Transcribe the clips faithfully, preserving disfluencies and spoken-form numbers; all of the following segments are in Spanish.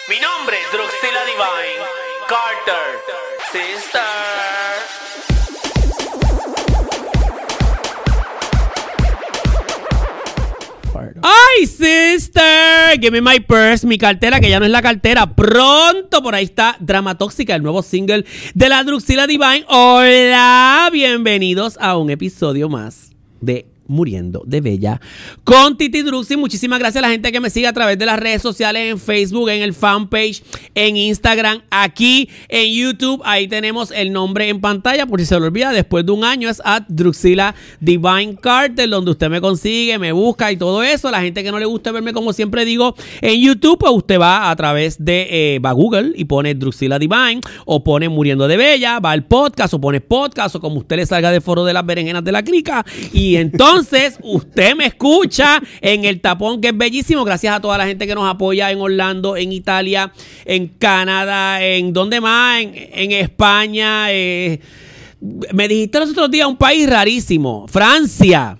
Mi nombre es Druxila Divine Carter, sister. ¡Ay, sister! Give me my purse, mi cartera, que ya no es la cartera. Pronto por ahí está Dramatóxica, el nuevo single de la Druxila Divine. Hola, bienvenidos a un episodio más de Muriendo de Bella con Titi Druxy. Muchísimas gracias a la gente que me sigue a través de las redes sociales, en Facebook, en el fanpage, en Instagram, aquí en YouTube. Ahí tenemos el nombre en pantalla por si se lo olvida. Después de un año es at Druxila Divine Carter, donde usted me consigue, me busca y todo eso. La gente que no le gusta verme, como siempre digo, en YouTube, pues usted va a través de eh, va a Google y pone Druxila Divine o pone Muriendo de Bella, va al podcast o pone podcast o como usted le salga de foro de las berenjenas de la crica, y entonces Entonces, usted me escucha en el tapón, que es bellísimo. Gracias a toda la gente que nos apoya en Orlando, en Italia, en Canadá, en ¿dónde más? En, en España. Eh, me dijiste los otros días un país rarísimo, Francia,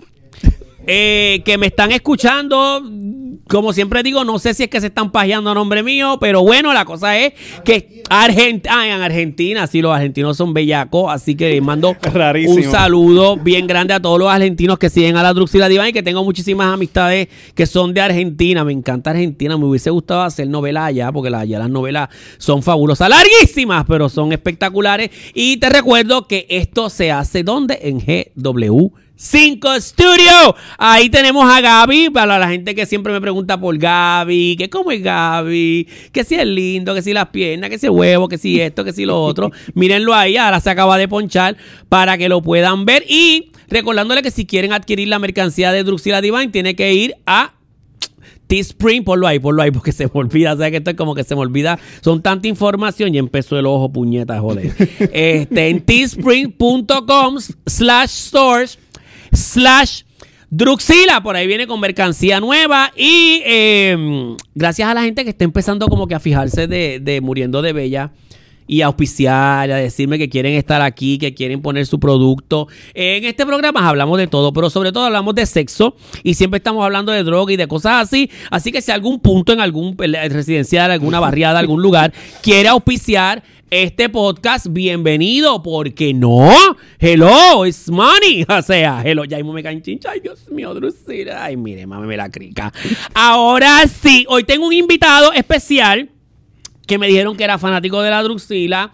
eh, que me están escuchando. Como siempre digo, no sé si es que se están pajeando a nombre mío, pero bueno, la cosa es que Argent- ah, en Argentina, sí, los argentinos son bellacos, así que les mando Rarísimo. un saludo bien grande a todos los argentinos que siguen a la Druxila Divine, y que tengo muchísimas amistades que son de Argentina. Me encanta Argentina, me hubiese gustado hacer novelas allá, porque allá las novelas son fabulosas, larguísimas, pero son espectaculares. Y te recuerdo que esto se hace, ¿dónde? En G W cinco Studio. Ahí tenemos a Gaby, para la gente que siempre me pregunta por Gaby, que cómo es Gaby, que si es lindo, que si las piernas, que si el huevo, que si esto, que si lo otro. Mírenlo ahí, ahora se acaba de ponchar para que lo puedan ver. Y recordándole que si quieren adquirir la mercancía de Druxila Divine, tiene que ir a Teespring, ponlo ahí, ponlo ahí, porque se me olvida, ¿sabes? Que esto es como que se me olvida, son tanta información y empezó el ojo, puñeta, joder. Este, en teespring.com slash stores slash Druxila, por ahí viene con mercancía nueva. Y eh, gracias a la gente que está empezando como que a fijarse de, de Muriendo de Bella y a auspiciar, a decirme que quieren estar aquí, que quieren poner su producto. En este programa hablamos de todo, pero sobre todo hablamos de sexo, y siempre estamos hablando de droga y de cosas así. Así que si algún punto en algún residencial, alguna barriada, algún lugar quiere auspiciar este podcast, bienvenido, porque no, hello, it's money, o sea, hello, ya mismo me caen chincha, ay Dios mío, Druxila, ay mire, mami, me la crica. Ahora sí, hoy tengo un invitado especial que me dijeron que era fanático de la Druxila,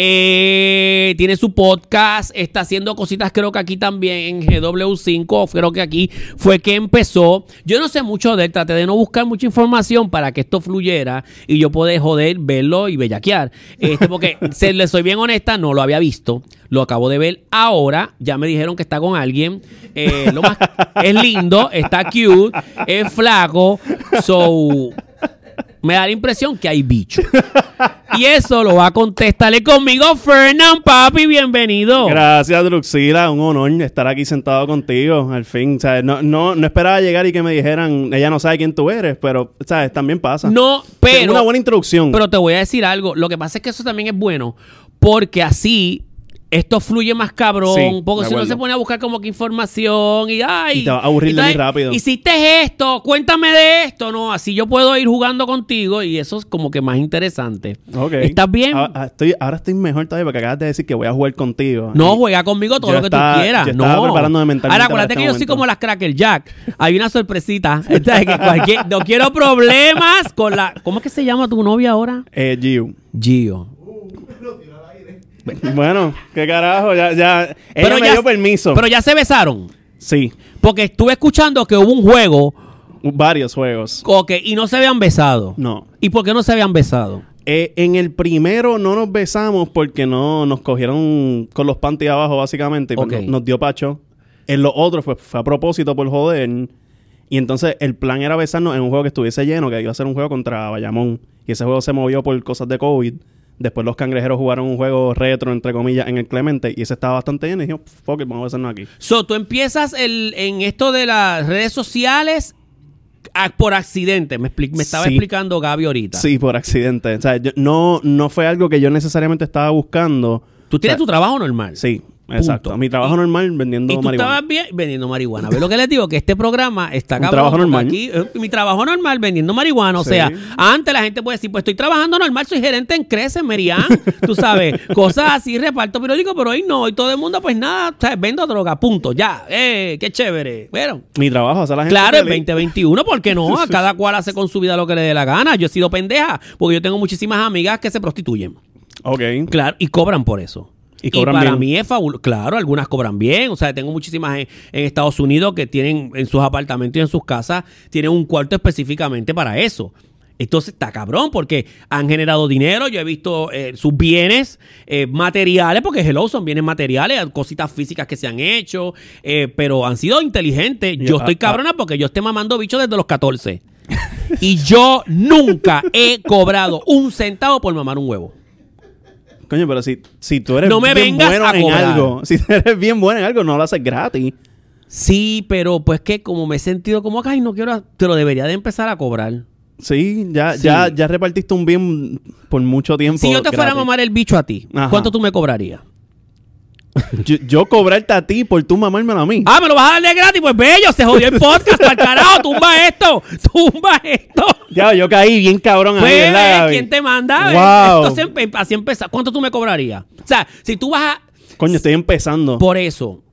eh, tiene su podcast, está haciendo cositas, creo que aquí también en G W cinco, creo que aquí fue que empezó. Yo no sé mucho de él, traté de no buscar mucha información para que esto fluyera y yo poder joder, verlo y bellaquear, este, porque si le soy bien honesta, no lo había visto, lo acabo de ver ahora, ya me dijeron que está con alguien, eh, lo más, es lindo, está cute, es flaco, so me da la impresión que hay bicho. Y eso lo va a contestarle conmigo Fernán, papi, bienvenido. Gracias, Druxila, un honor estar aquí sentado contigo, al fin. ¿Sabes? No, no, no esperaba llegar y que me dijeran, ella no sabe quién tú eres, pero, ¿sabes? También pasa. No, pero... Es una buena introducción. Pero te voy a decir algo, lo que pasa es que eso también es bueno, porque así esto fluye más cabrón, sí, porque si no se pone a buscar como que información y ay, y te va a aburrir de muy rápido. Hiciste esto, cuéntame de esto, no, así yo puedo ir jugando contigo y eso es como que más interesante. Okay. ¿Estás bien? Ahora estoy, ahora estoy mejor todavía porque acabas de decir que voy a jugar contigo. No, juega conmigo todo yo lo que está, tú quieras. Yo estaba no. preparándome mentalmente. Ahora, acuérdate que yo soy como las Cracker Jack. Hay una sorpresita. que cualquier, no quiero problemas con la... ¿Cómo es que se llama tu novia ahora? Eh, Gio. Gio. Bueno, qué carajo, ya, ya, ella pero me ya, dio permiso. Pero ya se besaron. Sí. Porque estuve escuchando que hubo un juego. Varios juegos. Ok, y no se habían besado. No. ¿Y por qué no se habían besado? Eh, en el primero no nos besamos porque no nos cogieron con los panties abajo, básicamente. Y pues okay. nos, nos dio pacho. En los otros pues, fue a propósito por joder. Y entonces el plan era besarnos en un juego que estuviese lleno, que iba a ser un juego contra Bayamón. Y ese juego se movió por cosas de COVID. Después los cangrejeros jugaron un juego retro, entre comillas, en el Clemente. Y ese estaba bastante lleno. Y dijimos, fuck it, vamos a besarnos aquí. So, tú empiezas el, en esto de las redes sociales a, por accidente. Me, expli- me estaba sí. explicando Gaby ahorita. Sí, por accidente. O sea, yo, no, no fue algo que yo necesariamente estaba buscando. ¿Tú tienes o sea, tu trabajo normal? Sí. Exacto. Punto. Mi trabajo Y- normal vendiendo Y tú marihuana. estabas bien vendiendo marihuana. ¿Ves lo que les digo? Que este programa está Un cabrón. trabajo porque normal. Aquí, eh, mi trabajo normal vendiendo marihuana. O Sí. sea, antes la gente puede decir, pues estoy trabajando normal, soy gerente en Crece, Merian. Tú sabes, cosas así, reparto periódico, pero hoy no. Hoy todo el mundo, pues nada, o sea, vendo droga, punto. Ya, eh, qué chévere. Bueno. Mi trabajo, hacer la gente Claro, el feliz. veinte veintiuno, ¿por qué no? A cada cual hace con su vida lo que le dé la gana. Yo he sido pendeja, porque yo tengo muchísimas amigas que se prostituyen. Ok. Claro, y cobran por eso. Y cobran para bien. mí es fabuloso. Claro, algunas cobran bien. O sea, tengo muchísimas en, en Estados Unidos que tienen en sus apartamentos y en sus casas, tienen un cuarto específicamente para eso. Entonces está cabrón porque han generado dinero. Yo he visto eh, sus bienes eh, materiales, porque hello, son bienes materiales, cositas físicas que se han hecho, eh, pero han sido inteligentes. Yo Yo- estoy ah, cabrona porque yo estoy mamando bicho desde los catorce. Y yo nunca he cobrado un centavo por mamar un huevo. Coño, pero si, si tú eres No me bien vengas bueno a en cobrar. algo, si tú eres bien bueno en algo, no lo haces gratis. Sí, pero pues que como me he sentido como acá, ay, no quiero, te lo debería de empezar a cobrar. Sí, ya, Sí. ya, ya repartiste un bien por mucho tiempo. Si yo te fuera a gratis. mamar el bicho a ti, Ajá. ¿cuánto tú me cobrarías? Yo, yo cobrarte a ti por tú mamármelo a mí. Ah, ¿me lo vas a dar de gratis? Pues bello, se jodió el podcast, al carajo, tumba esto, tumba esto. Ya, yo caí bien cabrón ahí, Pues, ¿verdad, Gaby? ¿quién te manda? Wow. Entonces, empe- así empezar. ¿Cuánto tú me cobrarías? O sea, si tú vas a... Coño, estoy empezando. Por eso.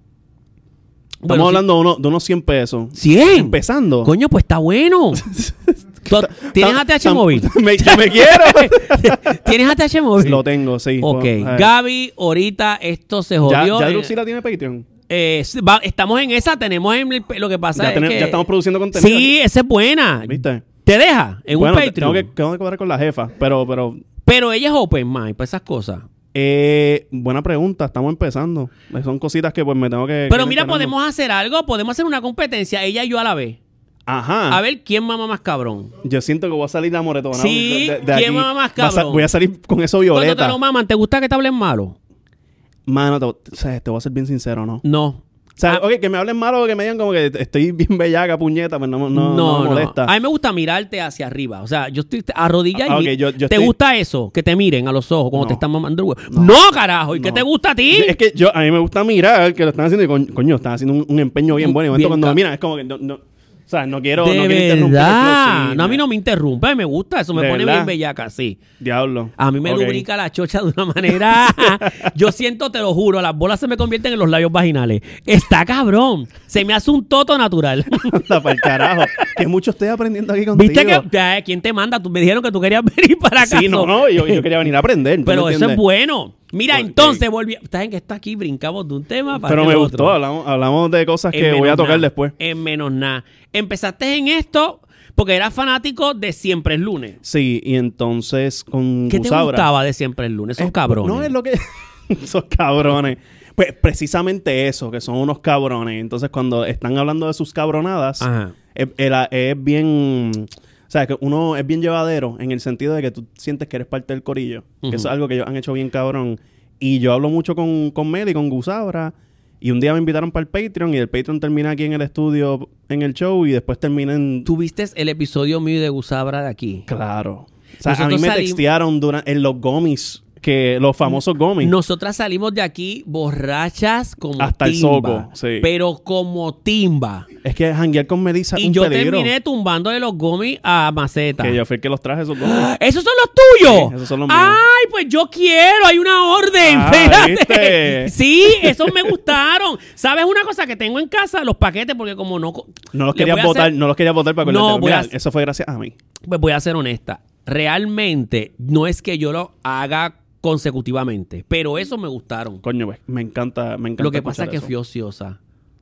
Estamos Bueno, si- hablando de, uno- de unos cien pesos. ¿cien? Empezando. Coño, pues está bueno. ¿Tú- ¿Tienes Tam- A T H tam- móvil? me, yo me quiero. ¿Tienes A T H móvil? Lo tengo, sí. Ok, Pues, eh, Gaby, ahorita esto se ¿Ya, jodió. ya eh, Druxila tiene Patreon? eh, va- estamos en esa, tenemos en el- lo que pasa Ya, es tenemos- que... ya estamos produciendo contenido. Sí, esa es buena. ¿Viste? ¿Te deja en Bueno, un te- Patreon? tengo que, tengo que cuadrar con la jefa, pero, pero Pero ella es open mind para esas cosas. eh, buena pregunta, estamos empezando. Son cositas que pues me tengo que... Pero que ir mira, enterando. podemos hacer algo, podemos hacer una competencia, ella y yo a la vez. Ajá. A ver quién mama más cabrón. Yo siento que voy a salir la moretona. Sí, de- de- de ¿quién aquí. mama más Va a sa- cabrón? Voy a salir con eso Cuando violeta. te lo maman, ¿te gusta que te hablen malo? Mano, te, o sea, te voy a ser bien sincero, ¿no? No. O sea, Ah. ok, que me hablen malo o que me digan como que estoy bien bellaca, puñeta, pero no, no, no, me molesta. A mí me gusta mirarte hacia arriba. O sea, yo estoy arrodillado Ah, y ok, yo- yo ¿te estoy- gusta eso? Que te miren a los ojos cuando No. te están mamando el huevo. No, carajo. ¿Y qué No. te gusta a ti? Es que yo, a mí me gusta mirar que lo están haciendo y coño, coño, están haciendo un, un empeño bien bueno. Y de Bien momento cuando ca- me miran es como que no, no, o sea, no quiero, de no quiero interrumpir el flow, verdad. sí, No, a mí me- no me interrumpe. Me gusta. Eso me ¿De pone verdad? bien bellaca, sí. Diablo. A mí me Ok. lubrica la chocha de una manera. Yo siento, te lo juro, las bolas se me convierten en los labios vaginales. Está cabrón. Se me hace un toto natural. Anda para el carajo. Que mucho estoy aprendiendo aquí contigo. ¿Viste que ya, quién te manda? Tú me dijeron que tú querías venir para acá. Sí, no, no, yo, yo quería venir a aprender. ¿tú Pero me eso es entiendes? bueno. Mira, Ok. entonces volví. Estás en que está aquí, brincamos de un tema para Pero el me otro. gustó, hablamos, hablamos de cosas En que voy a menos tocar nada, después. En menos nada. Empezaste en esto porque eras fanático de Siempre es Lunes. Sí, y entonces con ¿Qué te Gusabra. gustaba de Siempre es Lunes? Esos Eh, cabrones. No es lo que... Esos cabrones. Pues precisamente eso, que son unos cabrones. Entonces cuando están hablando de sus cabronadas, Ajá. es, es- es bien... O sea, que uno es bien llevadero en el sentido de que tú sientes que eres parte del corillo. Ujú. Que eso es algo que ellos han hecho bien cabrón. Y yo hablo mucho con, con Mel y con Gusabra. Y un día me invitaron para el Patreon y el Patreon termina aquí en el estudio, en el show, y después termina en... ¿Tú viste el episodio mío de Gusabra de aquí? Claro. O sea, a Nosotros mí me salim- textearon durante, en los gomis, que los famosos gomis. Nosotras salimos de aquí borrachas como Hasta el timba. soco, sí. Pero como timba. Es que janguear con Melissa es Y un yo peligro. terminé tumbándole los gomis a Maceta. Que yo fui el que los traje esos gomis. ¿Esos son los tuyos? Sí, esos son los míos. Ay, pues yo quiero, hay una orden. Ah, Espérate. ¿viste? Sí, esos me gustaron. ¿Sabes una cosa que tengo en casa? Los paquetes, porque como no. No los les quería voy a votar, hacer- no los quería votar para No, acordarte. voy a Mira, hacer- eso fue gracias a mí. Pues voy a ser honesta. Realmente no es que yo lo haga consecutivamente, pero esos me gustaron. Coño, pues, me encanta, me encanta Lo que pasa es escuchar que eso. fui ociosa.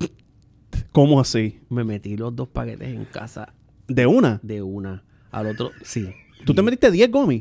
¿Cómo así? Me metí los dos paquetes en casa ¿De una? de una al otro. Sí. ¿Tú te metiste diez gomis?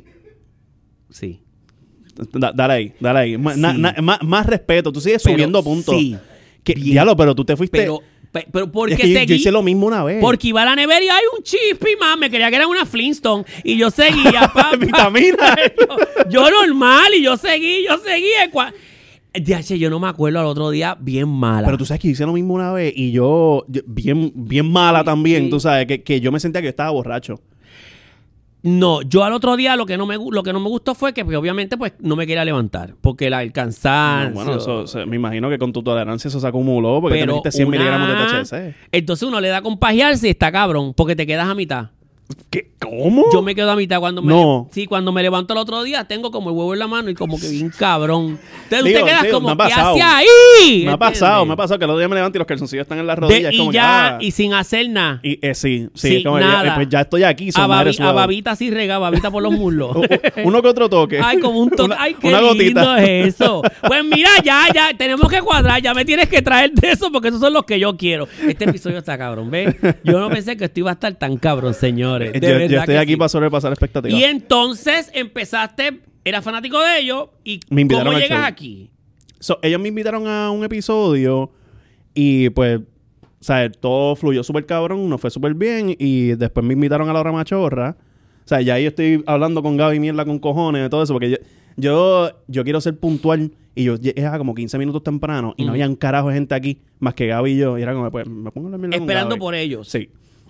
Sí. Da- dale ahí, dale ahí. Ma- Sí. na- na- más, más respeto. Tú sigues Pero subiendo puntos. sí. Que, Bien. diablo, pero tú te fuiste... Pero, pe- pero porque es que yo, yo seguí. hice lo mismo una vez. Porque iba a la nevera y hay un chispi, más. Me creía que era una Flintstone. Y yo seguía, papá. Vitamina. yo, yo normal, y yo seguí, yo seguí. el cua- D H, yo no me acuerdo al otro día, bien mala. Pero tú sabes que yo hice lo mismo una vez y yo, yo- bien, bien mala también, sí. tú sabes, que, que yo me sentía que yo estaba borracho. No, yo al otro día lo que no me gu- lo que no me gustó fue que pues, obviamente pues no me quería levantar porque la, el cansancio. No, bueno, eso, eso- me imagino que con tu tolerancia eso se acumuló porque te pero metiste cien una- miligramos de T H C. Entonces uno le da con pajearse y está cabrón porque te quedas a mitad. ¿Qué? ¿Cómo? Yo me quedo a mitad cuando me No. sí, cuando me levanto el otro día tengo como el huevo en la mano y como que bien cabrón. Entonces Digo, tú te quedas digo, me como ha ¿qué pasado. hace ahí? Me ha ¿Entiendes? pasado, me ha pasado que el otro día me levanto y los calzoncillos están en las De- rodillas. es y como que, ya ah, y sin hacer nada. y, eh, sí, sí, Sí, es como, ya, nada. eh, pues ya estoy aquí, son A, madre babi- a suave. babita así rega, babita por los muslos. U- u- Uno que otro toque. Ay, como un toque. Una- Ay, qué una lindo gotita. es eso. Pues mira, ya, ya, tenemos que cuadrar. Ya me tienes que traer de eso porque esos son los que yo quiero. Este episodio está cabrón, ¿ves? Yo no pensé que esto iba a estar tan cabrón, señores. De yo, yo verdad estoy que aquí sí. para sobrepasar expectativas. Y entonces empezaste, eras fanático de ellos. ¿Y Me invitaron cómo al llegas show. aquí? So, ellos me invitaron a un episodio y pues, o sea, todo fluyó súper cabrón, nos fue súper bien y después me invitaron a la hora machorra. O sea, ya ahí estoy hablando con Gaby mierda con cojones y todo eso porque yo, yo, yo quiero ser puntual y yo llegué a como quince minutos temprano y no Ujú. había un carajo de gente aquí más que Gaby y yo y era como, pues, me pongo la mierda con Esperando Gaby. por ellos. Sí.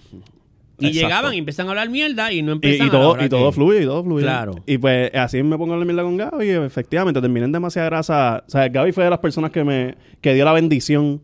Y Exacto. llegaban y empiezan a hablar mierda y no Y, empiezan y a la todo, hora y todo que- fluye, y todo fluye. Claro. Y pues así me pongo la mierda con Gaby y efectivamente terminé en demasiada grasa. O sea, Gaby fue de las personas que me que dio la bendición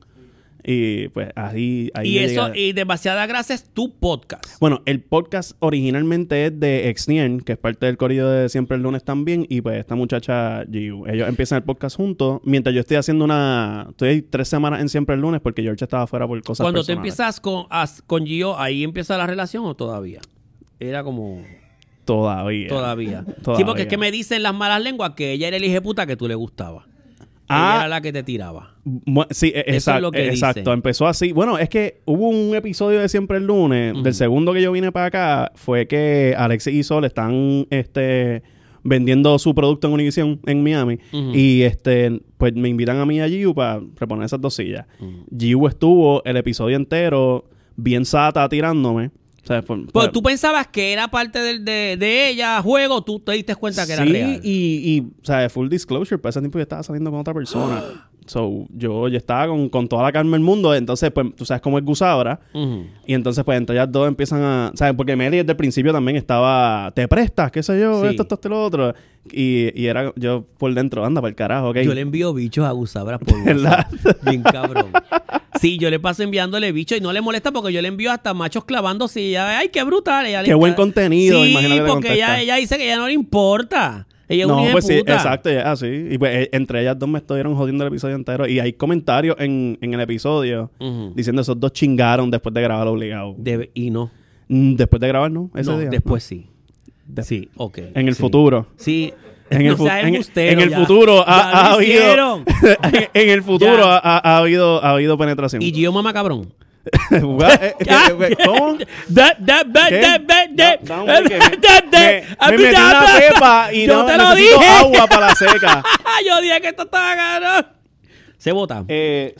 y pues ahí, ahí Y yo eso, llegué. y demasiada gracia es tu podcast. Bueno, el podcast originalmente es de Exnien, que es parte del corillo de Siempre el Lunes también, y pues esta muchacha Giu. Ellos empiezan el podcast juntos, mientras yo estoy haciendo una... Estoy tres semanas en Siempre el Lunes porque George estaba fuera por cosas Cuando te personales. empiezas con, as- con Gio, ¿ahí empieza la relación o todavía? Era como... Todavía. Todavía. Sí, Todavía. porque es que me dicen las malas lenguas que ella era el hijo puta que tú le gustaba. Ah. Ella era la que te tiraba. Bu- Sí, e- es exacto, lo que exacto. dicen. Empezó así. Bueno, es que hubo un episodio de Siempre el Lunes, Ujú. del segundo que yo vine para acá, fue que Alexis y Sol están este, vendiendo su producto en Univision en Miami. Ujú. Y este pues me invitan a mí a Giu para reponer esas dos sillas. Ujú. Giu estuvo el episodio entero bien sata tirándome. O sea, fue- Pues fue- tú pensabas que era parte del- de, de ella, juego, tú te diste cuenta que era sí, real. y, y, o sea, full disclosure, para ese tiempo yo estaba saliendo con otra persona. So, yo, yo estaba con, con toda la calma del mundo. Entonces, pues, tú sabes cómo es Gusabra. Ujú. Y entonces, pues, entre ellas dos empiezan a... ¿Sabes? Porque Meli desde el principio también estaba... ¿Te prestas? ¿Qué sé yo? Sí. Esto, esto, esto, lo otro. Y, y era yo por dentro. Anda, para el carajo, ¿ok? Yo le envío bichos a Gusabra por ¿Verdad? WhatsApp. Bien cabrón. Sí, yo le paso enviándole bichos y no le molesta porque yo le envío hasta machos clavándose y ella, ay, qué brutal. Ella le Qué buen encanta. contenido, Sí, imagino que te porque ella, contesta. ella dice que a ella no le importa. Ella es No, una pues sí, hijeputa. exacto, ya, así. Y pues eh, entre ellas dos me estuvieron jodiendo el episodio entero. Y hay comentarios en, en el episodio Ujú. diciendo esos dos chingaron después de grabar obligado. Debe- y no. Mm, Después de grabar, ¿no? Ese No, día. después sí. De- Sí, ok. En el sí. futuro. Sí. En el, No fu- seas en, embustero, en el ya. futuro ha, Ya ha lo habido hicieron. en, en el futuro Ya. ha, ha- ha habido ha habido penetración. Y Gio mamá cabrón. What? Eh, eh, ¿Cómo? Da, da, da, ¿Qué? da, da, da. Da- da un break, que me- Da, da. me, me metí una pepa y Yo no te lo necesito dije. agua para la seca. Yo dije que esto estaba cabrón. Se vota. Eh,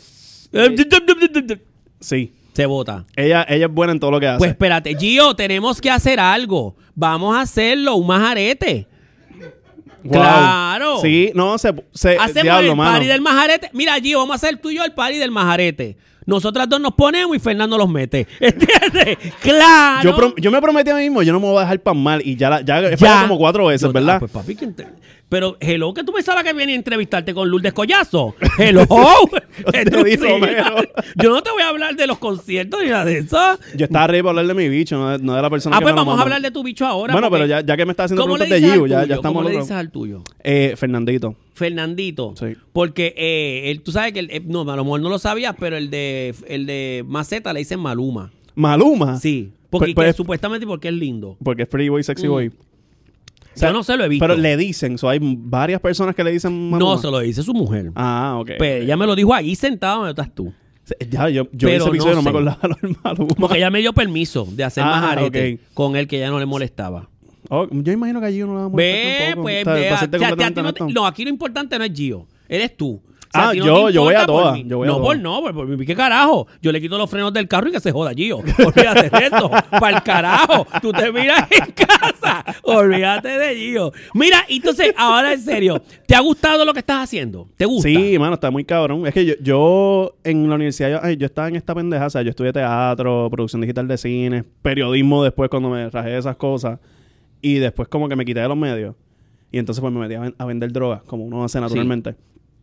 sí. Se vota. Ella, ella es buena en todo lo que hace. Pues espérate, Gio, tenemos que hacer algo. Vamos a hacerlo, un majarete. Wow. Claro. Sí, no, se, se Hacemos diablo, el mano. party del majarete. Mira, Gio, vamos a hacer tú y yo el party del majarete. Nosotras dos nos ponemos y Fernando los mete. ¿Entiendes? ¡Claro! Yo, prom- yo me prometí a mí mismo, yo no me voy a dejar pan mal. Y ya, la- ya, he Ya. fallado como cuatro veces, Yo- ¿verdad? ah, pues papi, ¿quién te- Pero, hello, que tú pensabas que venía a entrevistarte con Lourdes Collazo. Hello. Te Tú di sí. Romero. Yo no te voy a hablar de los conciertos ni nada de eso. Yo estaba arriba para hablar de mi bicho, no de, no de la persona Ah, que pues me lo vamos a mama. hablar de tu bicho ahora. Bueno, porque- pero ya, ya que me está haciendo ¿Cómo le preguntas de dices Giu, al ya, tuyo? ya estamos ¿Cómo le locos. dices al tuyo? Eh, Fernandito. Fernandito. Sí. Porque eh, él, tú sabes que, él, eh, no, a lo mejor no lo sabías, pero el de el de Maceta le dicen Maluma. Maluma. Sí. Porque Pues- que pues- supuestamente porque es lindo. Porque es Pretty Boy, Sexy Mm. Boy. O sea, Yo no se lo he visto. Pero le dicen, so, hay varias personas que le dicen Maluma. No, se lo dice su mujer. Ah, ok. Pero ella me lo dijo ahí sentado donde estás tú. Ya, yo, yo Pero ese episodio no no, me sé. acordaba lo del Maluma. Porque ella me dio permiso de hacer Ah, majarete ok. con él que ya no le molestaba. Oh, yo imagino que allí uno la va a Ve, molestar un poco. pues, O sea, ve. para a- serte o sea, a ti completamente no, te- honesto. no, aquí lo importante no es Gio. Eres tú. O sea, Ah, a ti no yo- te yo voy a importa por todas, mí. yo voy a no, todas. por no, por, por mí, ¿qué carajo? Yo le quito los frenos del carro y que se joda, Gio. Olvídate de eso. Para el carajo. Tú te miras en casa. Olvídate de Gio. Mira, entonces, ahora en serio, ¿te ha gustado lo que estás haciendo? ¿Te gusta? Sí, mano, está muy cabrón. Es que yo, yo en la universidad, yo, ay, yo estaba en esta pendeja, o sea, yo estudié teatro, producción digital de cine, periodismo después cuando me rajé de esas cosas. Y después como que me quité de los medios. Y entonces pues me metí a, ven- a vender drogas, como uno hace naturalmente.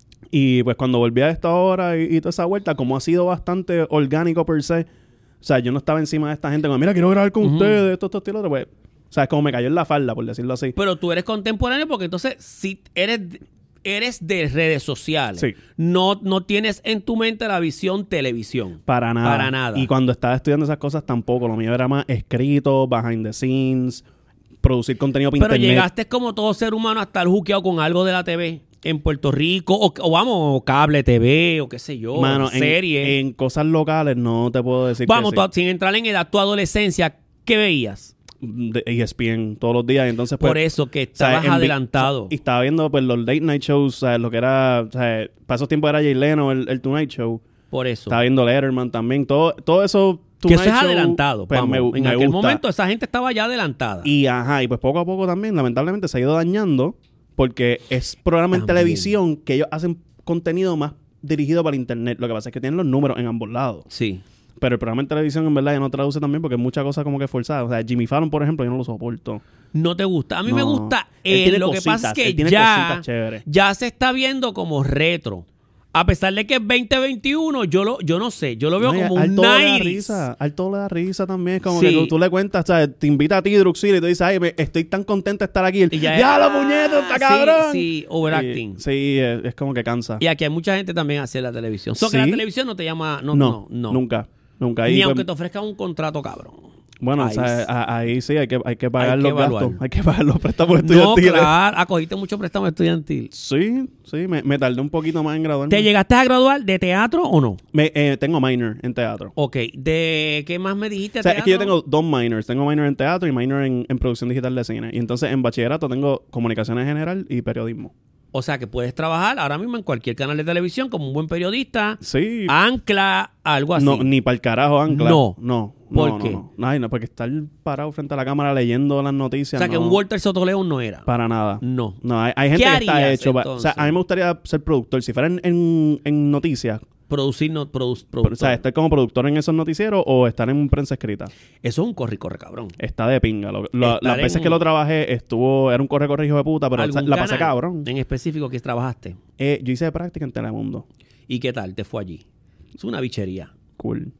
Y pues cuando volví a esta hora y, y toda esa vuelta, como ha sido bastante orgánico per se, o sea, yo no estaba encima de esta gente como, mira, quiero grabar con Ujú. ustedes, esto, esto, esto, y lo otro, pues, o sea, es como me cayó en la falda, por decirlo así. Pero tú eres contemporáneo porque entonces si eres, eres de redes sociales. Sí. No, no tienes en tu mente la visión televisión. Para nada. Para nada. Y cuando estaba estudiando esas cosas tampoco. Lo mío era más escrito, behind the scenes, producir contenido para Pero internet. llegaste como todo ser humano a estar juqueado con algo de la T V en Puerto Rico, o, o vamos, cable T V, o qué sé yo, Mano, en, serie. en cosas locales no te puedo decir Vamos, que tú- sin entrar en edad, tu adolescencia, ¿qué veías? sí. De E S P N todos los días. Entonces, pues, Por eso, que o sea, estabas en vi- adelantado. Y estaba viendo pues los late night shows, o sea, lo que era, o sea, para esos tiempos era Jay Leno, el, el Tonight Show. Por eso. Estaba viendo Letterman también. Todo, todo eso. Que eso Tonight es Show, adelantado. pues, vamos. me, en me aquel gusta. momento esa gente estaba ya adelantada. Y ajá, y pues poco a poco también, lamentablemente, se ha ido dañando porque es programa en También. televisión que ellos hacen contenido más dirigido para internet. Lo que pasa es que tienen los números en ambos lados. Sí. Pero el programa en televisión, en verdad, ya no traduce también porque es mucha cosa como que forzada. O sea, Jimmy Fallon, por ejemplo, yo no lo soporto. No te gusta. A mí me No. gusta. Él eh, tiene lo que cositas, pasa es él que tiene ya, cositas chéveres. ya se está viendo como retro. A pesar de que es veinte veintiuno, yo lo, yo no sé, yo lo veo No, y como a un Alto le da noventa. risa. Alto le da risa también. Es como Sí. que tú, tú le cuentas, o sea, te invita a ti, Druxil, y tú dices, ay, me- estoy tan contenta de estar aquí. El, Y ya ya, es- lo puñeto, está sí, cabrón. sí, overacting. Y- sí, es, es como que cansa. Y aquí hay mucha gente también hacia la televisión. So que Sí. la televisión no te llama. No, no, no, no. nunca. Nunca. Ni Ahí, aunque pues, te ofrezcan un contrato, cabrón. Bueno, Ahí o sea, sí. a- ahí sí hay que, hay que pagar Hay que los gastos. evaluar. Hay que pagar los préstamos No, estudiantiles. claro. Acogiste mucho préstamo estudiantil. Sí, sí, me, me tardé un poquito más en graduarme. ¿Te llegaste a graduar de teatro o no? Me- eh, tengo minor en teatro. Ok. ¿De qué más me dijiste? O sea, es que yo teatro? tengo dos minors. Tengo minor en teatro y minor en, en producción digital de cine. Y entonces en bachillerato tengo comunicaciones general y periodismo. O sea, que puedes trabajar ahora mismo en cualquier canal de televisión como un buen periodista. Sí. Ancla, algo así. No, ni para el carajo, Ancla. No. No. ¿Por no, qué? No, no. Ay, no, porque estar parado frente a la cámara leyendo las o noticias. sea, que no, un Walter Sotoleón no era. Para nada. No. No, hay, hay gente ¿Qué que está harías, hecho. pa- o sea, entonces? a mí me gustaría ser productor. Si fuera en, en, en noticias, Producir, no, produ- pero, o productor. sea, estar como productor en esos noticieros o estar en prensa escrita. Eso es un corre, corre, cabrón. Está de pinga. Lo- lo- Estar las veces en- que lo trabajé, estuvo, era un corre corre hijo de puta, pero ¿Algún la pasé canal cabrón. en específico que trabajaste? Eh, yo hice práctica en Telemundo. ¿Y qué tal? ¿Te fue allí? Es una bichería. Cool.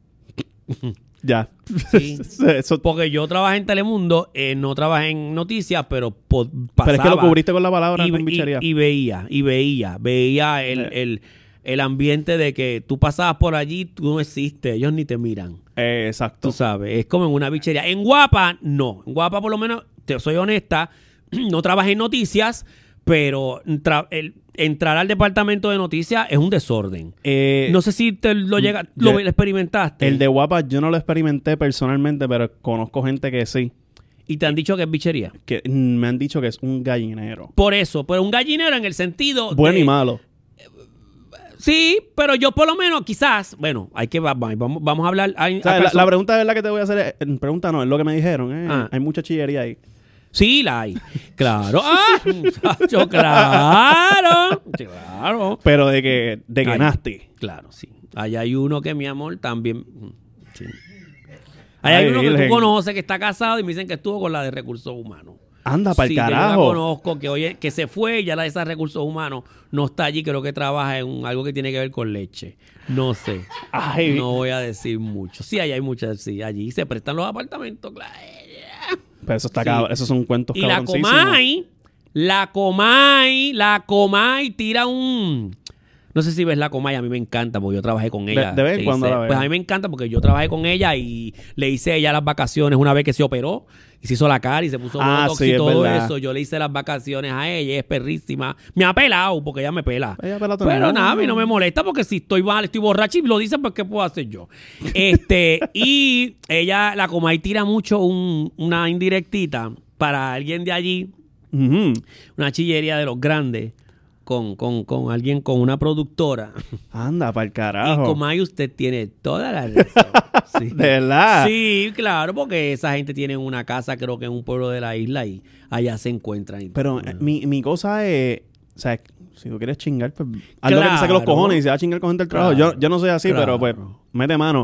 ya. Sí. Eso- Porque yo trabajé en Telemundo, eh, no trabajé en noticias, pero po- pasaba. pero es que lo cubriste con la palabra y, con y- bichería. y veía, y veía, veía el, Eh. el, el ambiente de que tú pasabas por allí, tú no existes, ellos ni te miran. Eh, exacto. Tú sabes, es como en una bichería. En Guapa, no. En Guapa, por lo menos, te soy honesta, no trabajé en noticias, pero tra- el- entrar al departamento de noticias es un desorden. Eh, No sé si te lo llega, yo- lo experimentaste. el de Guapa yo no lo experimenté personalmente, pero conozco gente que sí. Y te han dicho que es bichería. Que mm, me han dicho que es un gallinero. Por eso, pero un gallinero en el sentido Bueno de- y malo. Sí, pero yo por lo menos quizás, bueno, hay que vamos, vamos a hablar. Hay, O sea, la, ¿acaso- la pregunta de verdad que te voy a hacer es, eh, pregunta no, es lo que me dijeron. eh, Ah. Hay mucha chillería ahí. Sí, la hay. Claro. Ah, muchacho, claro. Claro. Pero de que, de que Ay. nasty. Claro, sí. Ahí hay uno que, mi amor, también. Sí. Ahí Ay, hay uno que virgen. tú conoces que está casado y me dicen que estuvo con la de recursos humanos. Anda, para el Sí, que yo la carajo. conozco, que oye, que se fue y ya la de esos recursos humanos no está allí, creo que trabaja en un- algo que tiene que ver con leche. No sé. Ay, No voy a decir mucho. Sí, ahí hay muchas, sí, allí se prestan los apartamentos, claro. pero eso está Sí. cabrón. Esos son cuentos Y la cabroncísimos. Comay, la Comay, la Comay tira un... No sé si ves la Comay, a mí me encanta porque yo trabajé con ella. de vez en Le cuando hice- la veo. Pues a mí me encanta porque yo trabajé con ella y le hice a ella las vacaciones una vez que se operó y se hizo la cara y se puso Ah, botox sí, y es todo verdad. eso. Yo le hice las vacaciones a ella, ella es perrísima. Me ha pelado porque ella me pela. Ella pela a todo el Pero mundo. nada, a mí no me molesta porque si estoy mal, estoy borracha y lo dicen, pues ¿qué puedo hacer yo? Este, y ella, la Comay tira mucho un- una indirectita para alguien de allí, Ujú. una chillería de los grandes, con, con, con alguien, con una productora. Anda, para el Y carajo. Comay, usted tiene toda la razón. Sí. De verdad. Sí, claro, porque esa gente tiene una casa, creo que en un pueblo de la isla, y allá se encuentran. y- Pero eh, mi, mi cosa es, o sea, si tú quieres chingar, pues haz lo que te saque los Claro. cojones y se va a chingar con gente del trabajo. Claro. Yo, yo no soy así, Claro. pero pues mete mano.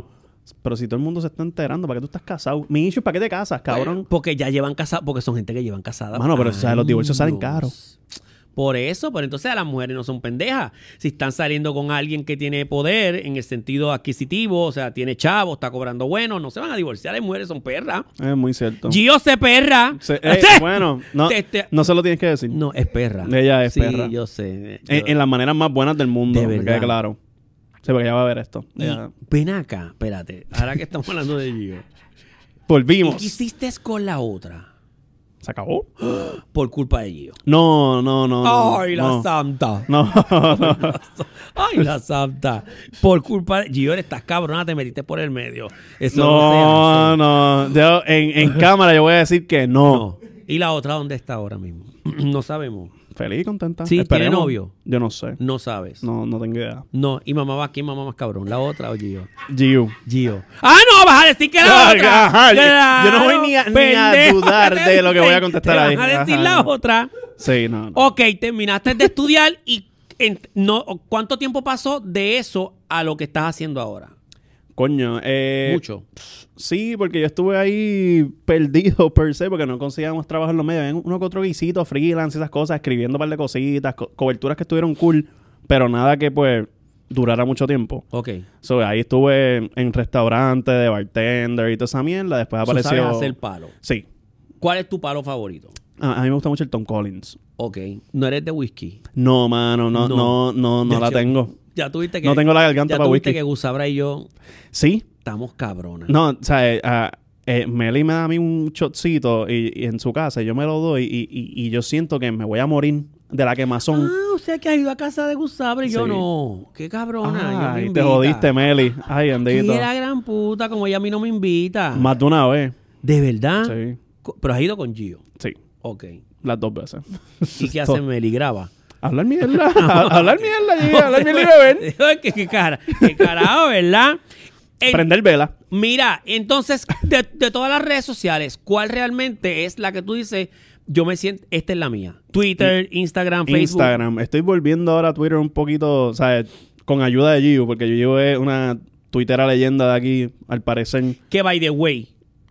Pero si todo el mundo se está enterando, ¿para qué tú estás casado? Mi issue, ¿para qué te casas, cabrón? Porque ya llevan casados, porque son gente que llevan casadas. Mano, pero o sea, los divorcios salen años. caros. Por eso, pero entonces las mujeres no son pendejas. Si están saliendo con alguien que tiene poder en el sentido adquisitivo, o sea, tiene chavo, está cobrando bueno, no se van a divorciar. Las mujeres son perras. Es muy cierto. Gio se perra. Se- eh, bueno, no, Te- te- no se lo tienes que decir. No, es perra. Ella es sí, perra. yo sé. En, Yo- en las maneras más buenas del mundo, De me verdad. quede claro. Sí, porque ella va a ver esto. Y Ella- ven acá, espérate. Ahora que estamos hablando de Gio. ¿Y Volvimos. qué hiciste con la otra? ¿Se acabó? Por culpa de Gio. No, no, no. no, Ay, la no. santa. No, no. Ay, la santa. Por culpa de Gio, estás cabrona, te metiste por el medio. Eso no, se hace. No, no. Yo, en, en cámara yo voy a decir que no. No. ¿Y la otra dónde está ahora mismo? No sabemos. Feliz y contenta. Sí, ¿tiene Esperemos. novio? Yo no sé. No sabes. No, no tengo idea. No. ¿Y mamá va? ¿Quién mamá más cabrón? ¿La otra o Gio? Giu. Gio. ¡Ah, no! ¡Vas a decir que la Ay, otra! ajá, yo- ¡Claro! yo no voy ni a- ni a pendejo, dudar te de lo que voy a dicen, contestar te ahí. Vas a decir Ajá, la no. otra. Sí, no. no. Ok, terminaste de estudiar y en- no, ¿cuánto tiempo pasó de eso a lo que estás haciendo ahora? Coño, eh... Mucho. Sí, porque yo estuve ahí perdido per se, porque no conseguíamos trabajo en los medios. Había uno que otro guisito, freelance, esas cosas, escribiendo un par de cositas, co- coberturas que estuvieron cool, pero nada que pues durara mucho tiempo. Ok. So, ahí estuve en restaurantes, de bartender y toda esa mierda. Después Tú apareció... sabes hacer palo. Sí. ¿Cuál es tu palo favorito? A, a mí me gusta mucho el Tom Collins. Ok. ¿No eres de whisky? No, mano, no, No. no, no, no, Ya, la yo- tengo. Ya tuviste que... No tengo la garganta ya para tuviste whisky. que Gusabra y yo Sí. estamos cabronas. No, o sea, eh, ah, eh, Meli me da a mí un shotcito y, y en su casa y yo me lo doy y, y, y yo siento que me voy a morir de la quemazón. Ah, o sea que has ido a casa de Gusabra y yo Sí. no. Qué cabrona. yo me Ay, te invita. jodiste, Meli. Ay, bendito. Qué la gran puta, como ella a mí no me invita. Más de una vez. ¿De verdad? Sí. Co- Pero has ido con Gio. Sí. Ok. Las dos veces. ¿Y qué hace Meli? Graba. Hablar mierda. Ha- Hablar mierda, Gigi, hablar mierda y beber. ¿Qué, qué cara? Qué carajo, ¿verdad? En- Prender vela. Mira, entonces, de, de todas las redes sociales, ¿cuál realmente es la que tú dices, yo me siento, esta es la mía? Twitter, Instagram, Facebook. Instagram. Estoy volviendo ahora a Twitter un poquito, ¿sabes? Con ayuda de Gio, porque Gio es una tuitera leyenda de aquí, al parecer. Que, by the way,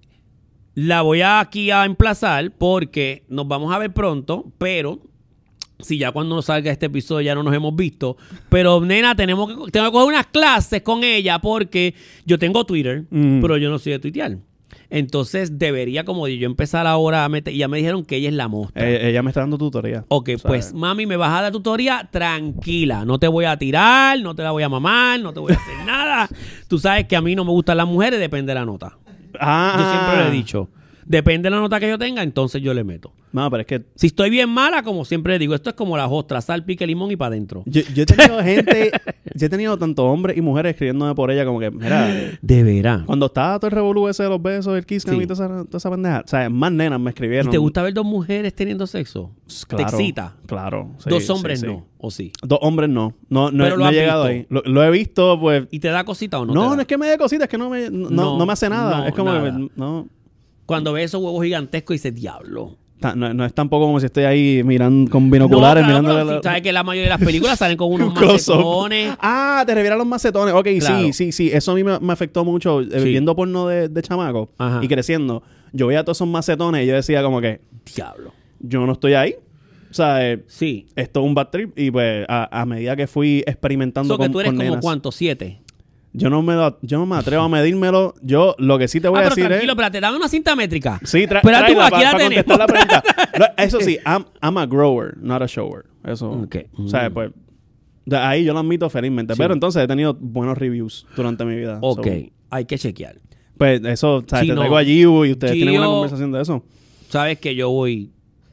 la voy a aquí a emplazar porque nos vamos a ver pronto, pero si ya cuando salga este episodio ya no nos hemos visto, pero nena, tenemos que, tengo que coger unas clases con ella porque yo tengo Twitter, Mm. pero yo no soy de tuitear. Entonces debería como yo empezar ahora a meter, y ya me dijeron que ella es la mostra. Eh, ella me está dando tutoría. Ok, ¿sabes? pues mami, me vas a dar tutoría tranquila. No te voy a tirar, no te la voy a mamar, no te voy a hacer nada. Tú sabes que a mí no me gustan las mujeres, depende de la nota. Ah. Yo siempre le he dicho, depende de la nota que yo tenga, entonces yo le meto. No, pero es que Si estoy bien mala, como siempre le digo, esto es como las ostras, sal, pique, limón y para adentro. yo, yo he tenido gente, yo he tenido tanto hombres y mujeres escribiéndome por ella como que, mira, De veras. cuando estaba todo el revolú ese de los besos, el kiss cam Sí. y toda esa, toda esa pendeja, o sea, más nenas me escribieron. ¿Y te gusta ver dos mujeres teniendo sexo? Claro, ¿Te excita? Claro. sí, Dos sí, hombres sí. no, ¿o sí? Dos hombres no. No, no, Pero no lo he has llegado visto. ahí. Lo, lo he visto, pues. ¿Y te da cosita o no? No, te no, da? es que me dé cositas, es que no me, no, No, no me hace nada. no, es como nada. que me- no, Cuando ves esos huevos gigantescos y dices, diablo. ta- no, no es tampoco como si estoy ahí mirando con binoculares, no, claro, mirándole pero la- si sabes que la mayoría de las películas salen con unos un close-up. macetones. Ah, te revieran los macetones. Ok, Claro. sí, sí, sí. Eso a mí me, me afectó mucho eh, Sí. viendo porno de, de chamaco Ajá. y creciendo. Yo veía todos esos macetones y yo decía como que Diablo. yo no estoy ahí. O sea, eh, Sí. esto es un bad trip y pues a, a medida que fui experimentando So que con, tú eres con como nenas, ¿cuánto? ¿Siete? yo no me lo- yo no me atrevo a medírmelo. Yo lo que sí te voy Ah, a pero decir tranquilo, es espérate, dame una cinta métrica. sí, tra Espera tú, tráela aquí pa- la pa tenemos. contestar la pregunta. Lo- Eso sí, I'm, I'm a grower, not a shower. Eso. Ok. O sea, Mm. pues de ahí yo lo admito felizmente. Sí. Pero entonces he tenido buenos reviews durante mi vida. Ok, So, hay que chequear. pues eso, o sea, Sí, te no. traigo a Giu y ustedes tienen una Gio- conversación de eso. Sabes que yo voy...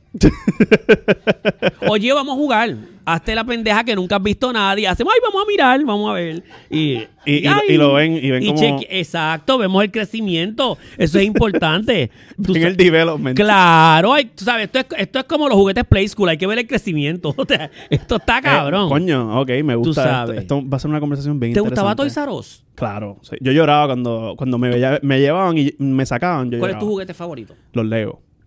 Oye, vamos a jugar. Hazte la pendeja que nunca has visto a nadie. Hacemos, ay, vamos a mirar, vamos a ver. Y, Y- y- ay, y lo ven- y ven como- cheque- Exacto, vemos el crecimiento. Eso es importante. Tú En sa- el development. Claro, hay- tú sabes, esto es, esto es como los juguetes Play School, hay que ver el crecimiento. O sea, esto está Eh, cabrón. coño, ok, me gusta. sabes. Esto, esto va a ser una conversación bien ¿Te gustaba interesante. Toys R Us? Claro. Sí. Yo lloraba cuando, cuando me, veía- me llevaban y me sacaban. Yo ¿Cuál es lloraba. tu juguete favorito? Los Lego.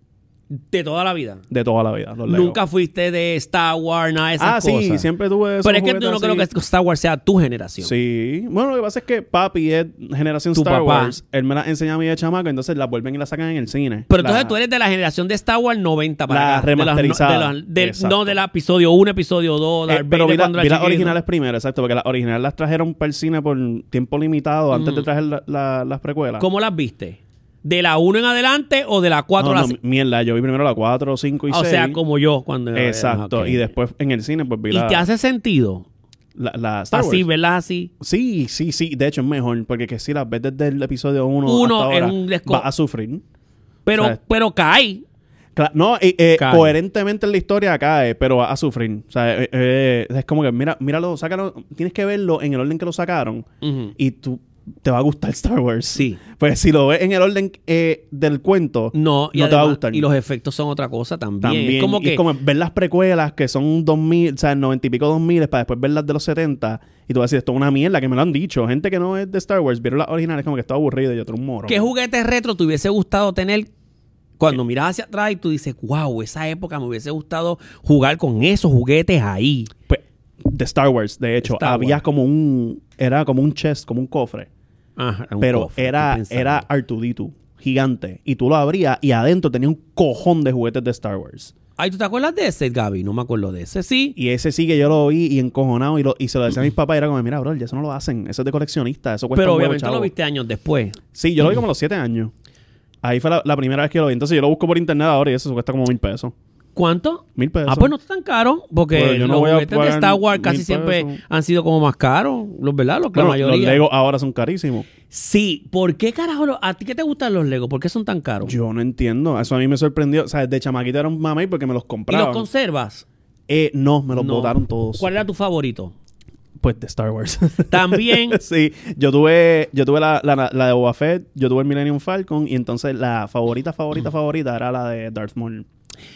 De toda la vida. De toda la vida, los Lego. Nunca fuiste de Star Wars, nada de esas Ah, cosas. sí, siempre tuve esos Pero es que tú no juguetes creo así. que Star Wars sea tu generación. Sí. Bueno, lo que pasa es que papi es generación Tu Star papá. Wars. Él me la enseña a mí de chamaco, entonces la vuelven y la sacan en el cine. Pero La- entonces tú eres de la generación de Star Wars noventa para La acá. De las no- remasterizada. de las- del- Exacto. no del episodio uno, episodio dos, Eh, Darth pero Vader vi, la- cuando era vi las chiquito. originales primero, exacto, porque las originales las trajeron para el cine por tiempo limitado antes Mm. de traer la- la- las precuelas. ¿Cómo las viste? ¿De la uno en adelante o de la cuatro No, a no, la seis? mierda, yo vi primero la cuatro, cinco y O seis. sea, como yo cuando era- Exacto, ok. y después en el cine pues vi ¿Y la, te hace sentido? la, la Star Así, Wars. ¿verdad? Así. Sí, sí, sí, de hecho es mejor, porque que si las ves desde el episodio uno Uno hasta es ahora, un desco- vas a sufrir. Pero, O sea, pero cae. Cla- no, eh, eh, Cae. coherentemente en la historia cae, pero va a sufrir. O sea, eh, eh, es como que, mira, míralo, sácalo, tienes que verlo en el orden que lo sacaron Ujú. y tú te va a gustar Star Wars. Sí. Pues si lo ves en el orden eh, del cuento, No, y no te va a además- gustar. Y los efectos son otra cosa también. También. Es como Y que es como ver las precuelas que son dos mil, o sea, noventa y pico dos mil, para después ver las de los setenta y tú vas a decir, esto es una mierda, que me lo han dicho. Gente que no es de Star Wars, vieron las originales como que está aburrido y otro un moro. ¿qué juguete retro te hubiese gustado tener cuando miras hacia atrás y tú dices, wow, esa época me hubiese gustado jugar con esos juguetes ahí? Pues, de Star Wars, de hecho, Star había Wars. como un, era como un chest, como un cofre. Ajá, un Pero cofre, era, estoy pensando. era R dos D dos, gigante. Y tú lo abrías y adentro tenía un cojón de juguetes de Star Wars. Ay, ¿tú te acuerdas de ese, Gaby? No me acuerdo de ese, sí. Y ese sí que yo lo vi y encojonado y, lo, y se lo decía a mis papás. Y era como, mira, bro, ya eso no lo hacen. Eso es de coleccionista. Eso cuesta Pero un huevo, obviamente chavo. lo viste años después. Sí, yo lo vi como a los siete años. Ahí fue la, la primera vez que lo vi. Entonces yo lo busco por internet ahora y eso cuesta como mil pesos. ¿Cuánto? Mil pesos. Ah, pues no está tan caro, porque Pues yo no los voy a juguetes de pagar Star Wars mil casi siempre pesos. han sido como más caros, los verdad, los, Bueno, la mayoría. los Lego ahora son carísimos. Sí, ¿por qué carajo? lo- ¿A ti qué te gustan los Legos? ¿Por qué son tan caros? Yo no entiendo. Eso a mí me sorprendió. O sea, desde chamaquito era un mamey porque me los ¿Y compraban. los conservas? Eh, no, me los No. botaron todos. ¿Cuál era tu favorito? Pues de Star Wars. También. Sí, yo tuve, yo tuve la, la, la de Boba Fett, yo tuve el Millennium Falcon y entonces la favorita, favorita, favorita era la de Darth Maul.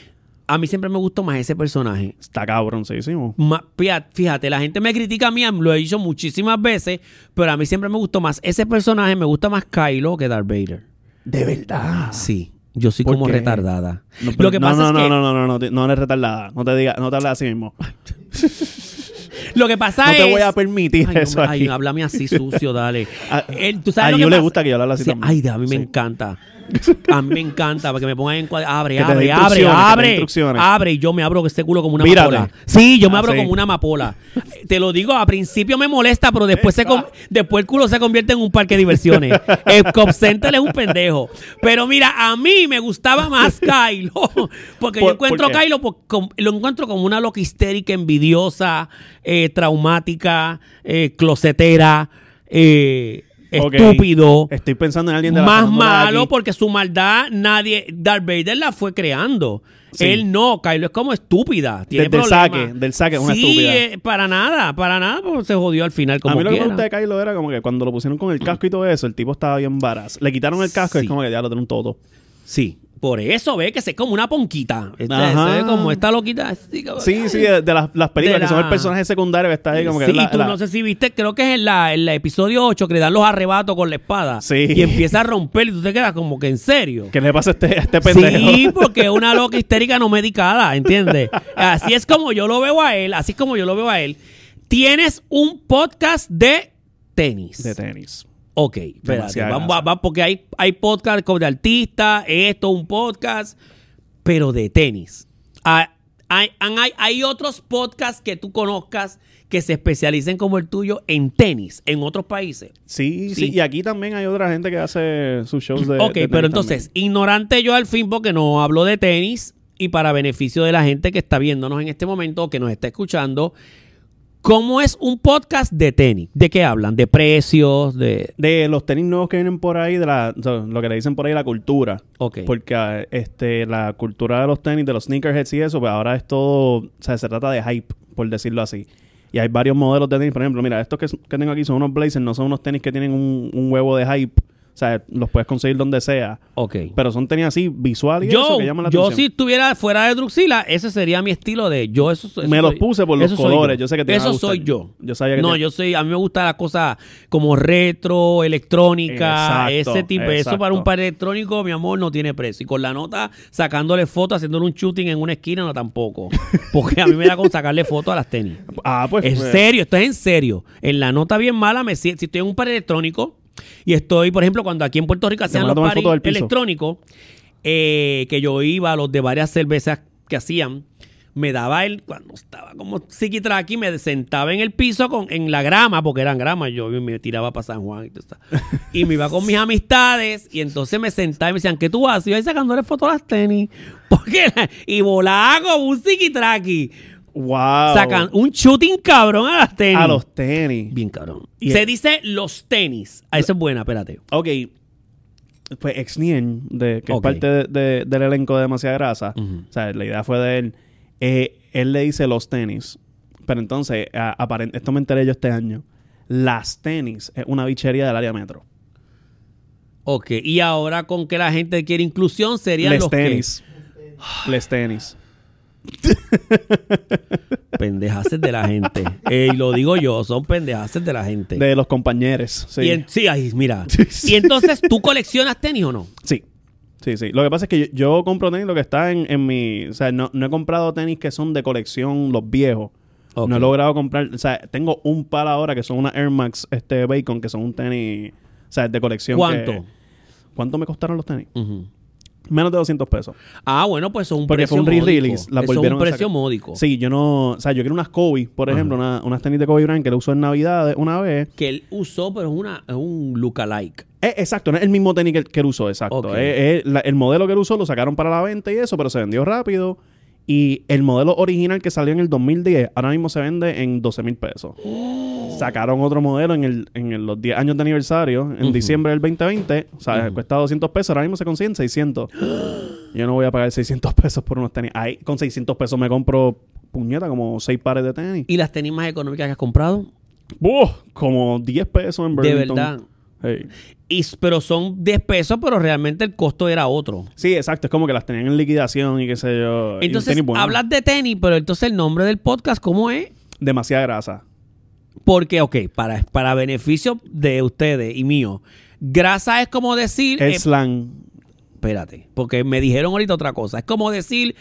A mí siempre me gustó más ese personaje. Está cabroncísimo. Ma- fíjate, fíjate, la gente me critica a mí, lo he dicho muchísimas veces, pero a mí siempre me gustó más ese personaje, me gusta más Kylo que Darth Vader. De verdad. Sí, yo soy ¿Por como qué? retardada. No, Lo que no, pasa no, es no, que no, no, no, no, te- no eres retardada. No te digas, no te hables así mismo. lo que pasa No es te voy a permitir Ay, no eso me- aquí. ay, háblame así sucio, dale. A- Él- ¿tú sabes a lo Yu que le pasa? gusta que yo le hable así Sí, también. ay, a mí me Sí. encanta. A mí me encanta porque me pongan en cuadro. Abre, Que te dé abre, abre, instrucciones, que te dé abre. instrucciones. Abre y yo me abro este culo como una Mírate. amapola. Sí, yo me Ah, abro sí. como una amapola. Te lo digo, a principio me molesta, pero después se con- después el culo se convierte en un parque de diversiones. El Cop Center es un pendejo. Pero mira, a mí me gustaba más Kylo. Porque yo ¿Por- encuentro por qué? a Kylo por- com- lo encuentro como una loca histérica, envidiosa, eh, traumática, eh, closetera, eh, Ok. estúpido. Estoy pensando en alguien de la Más farándula de malo aquí. porque su maldad nadie, Darth Vader la fue creando. Sí. Él no, Kylo es como estúpida. Tiene Desde el problemas. saque, del saque es una sí, estúpida. eh, para nada, para nada, porque se jodió al final como A mí lo que me quiera. gusta de Kylo era como que cuando lo pusieron con el casco y todo eso, el tipo estaba bien varaz. Le quitaron el casco y Sí. es como que ya lo tiene un toto. Sí, por eso ve que se es como una ponquita. Este, Ajá. se ve como esta loquita. así como- Sí, sí, de, de las, las películas De que son la- el personaje secundario que está ahí como que... Sí, es la- y tú la- no sé si viste, creo que es en la, en el episodio ocho que le dan los arrebatos con la espada. Sí. Y empieza a romper y tú te quedas como que en serio. ¿Qué le pasa a este, a este pendejo? Sí, porque es una loca histérica no medicada, ¿entiendes? Así es como yo lo veo a él, así es como yo lo veo a él. Tienes un podcast de tenis. De tenis. Ok, espérate, Demasiada vamos, grasa. vamos, porque hay, hay podcast como de artistas, esto, un podcast, pero de tenis. Ah, Hay, hay, hay otros podcasts que tú conozcas que se especialicen como el tuyo en tenis en otros países. Sí, Sí. sí, y aquí también hay otra gente que hace sus shows de Ok, de pero tenis entonces, ignorante yo al fin porque no hablo de tenis y para beneficio de la gente que está viéndonos en este momento o que nos está escuchando, ¿cómo es un podcast de tenis? ¿De qué hablan? ¿De precios? ¿De...? de los tenis nuevos que vienen por ahí, de la, o sea, lo que le dicen por ahí la cultura. Ok. Porque ah, este, la cultura de los tenis, de los sneakerheads y eso, pues ahora es todo, o sea, se trata de hype, por decirlo así. Y hay varios modelos de tenis. Por ejemplo, mira, estos que, que tengo aquí son unos Blazers, no son unos tenis que tienen un, un huevo de hype. O sea, los puedes conseguir donde sea. Ok. Pero son tenis así visual y Yo, eso que llaman la yo atención. si estuviera fuera de Druxila, ese sería mi estilo de yo. Eso, eso Me los soy- puse por los eso soy colores. yo. Yo sé que te van a Eso gustar. soy yo. Yo sabía que No, te- yo soy, a mí me gusta la cosa como retro, electrónica, Exacto, ese tipo. Eso exacto. para un par electrónico, mi amor, no tiene precio. Y con la nota sacándole fotos, haciéndole un shooting en una esquina, no tampoco. Porque a mí me da con sacarle fotos a las tenis. Ah, pues. En pues, serio, esto es en serio. En la nota bien mala, me si si estoy en un par electrónico y estoy, por ejemplo, cuando aquí en Puerto Rico hacían van a los tomar paris fotos del piso. electrónicos, eh, que yo iba a los de varias cervezas que hacían, me daba el, cuando estaba como psiquitraqui, me sentaba en el piso con, en la grama, porque eran gramas, yo me tiraba para San Juan y todo eso. Y me iba con mis amistades y entonces me sentaba y me decían, ¿qué tú haces? Y yo ahí sacándole fotos a las tenis. Porque, y volaba como un psiquitraqui. Wow. Sacan un shooting cabrón a las tenis. A los tenis. Bien cabrón. Y Se el- dice los tenis. Ah, esa es buena, espérate. Ok. Pues Exnien, de, que Ok. es parte de- de- del elenco de Demasiada Grasa, Ujú. o sea, la idea fue de él. eh, él le dice los tenis. Pero entonces, a- aparent- esto me enteré yo este año. Las tenis es una bichería del área metro. Ok. Y ahora con que la gente quiere inclusión serían Les los tenis. Les tenis. que pendejaces de la gente. Eh, y lo digo yo, son pendejaces de la gente. De los compañeros. Sí. Y en- sí, ahí, mira. Y entonces, ¿tú coleccionas tenis o no? Sí. Sí, sí. Lo que pasa es que yo, yo compro tenis lo que está en, en mi... O sea, no, no he comprado tenis que son de colección, los viejos. Ok. No he logrado comprar... O sea, tengo un par ahora que son unas Air Max este, Bacon, que son un tenis... O sea, de colección. ¿Cuánto? que- ¿Cuánto me costaron los tenis? Ujú. Menos de doscientos pesos. Ah, bueno, pues son un Porque precio fue un módico. re-release. Las Eso es volvieron un a precio sacar. módico. Sí, yo no... O sea, yo quiero unas Kobe, por ejemplo, una- unas tenis de Kobe Bryant que le uso en Navidad una vez. Que él usó, pero es, una, es un lookalike. Eh, exacto, no es el mismo tenis que, que él usó, exacto. Ok. Eh, eh, la- el modelo que él usó lo sacaron para la venta y eso, pero se vendió rápido. Y el modelo original que salió en el dos mil diez, ahora mismo se vende en doce mil pesos. Sacaron otro modelo en, el, en el- los diez años de aniversario, en Ujú. diciembre del veinte veinte. O sea, Ujú. cuesta doscientos pesos, ahora mismo se consiguen seiscientos. Yo no voy a pagar seiscientos pesos por unos tenis. Ahí, con seiscientos pesos me compro, puñeta, como seis pares de tenis. ¿Y las tenis más económicas que has comprado? ¡Buh! Como diez pesos en De Burlington. verdad. Hey. Y, pero son diez pesos, pero realmente el costo era otro. Sí, exacto. Es como que las tenían en liquidación y qué sé yo. y un Entonces, tenis bueno. hablas de tenis, pero entonces el nombre del podcast, ¿cómo es? Demasiada grasa. Porque, ok, para, para beneficio de ustedes y mío, grasa es como decir... El eh, slang. espérate, porque me dijeron ahorita otra cosa. Es como decir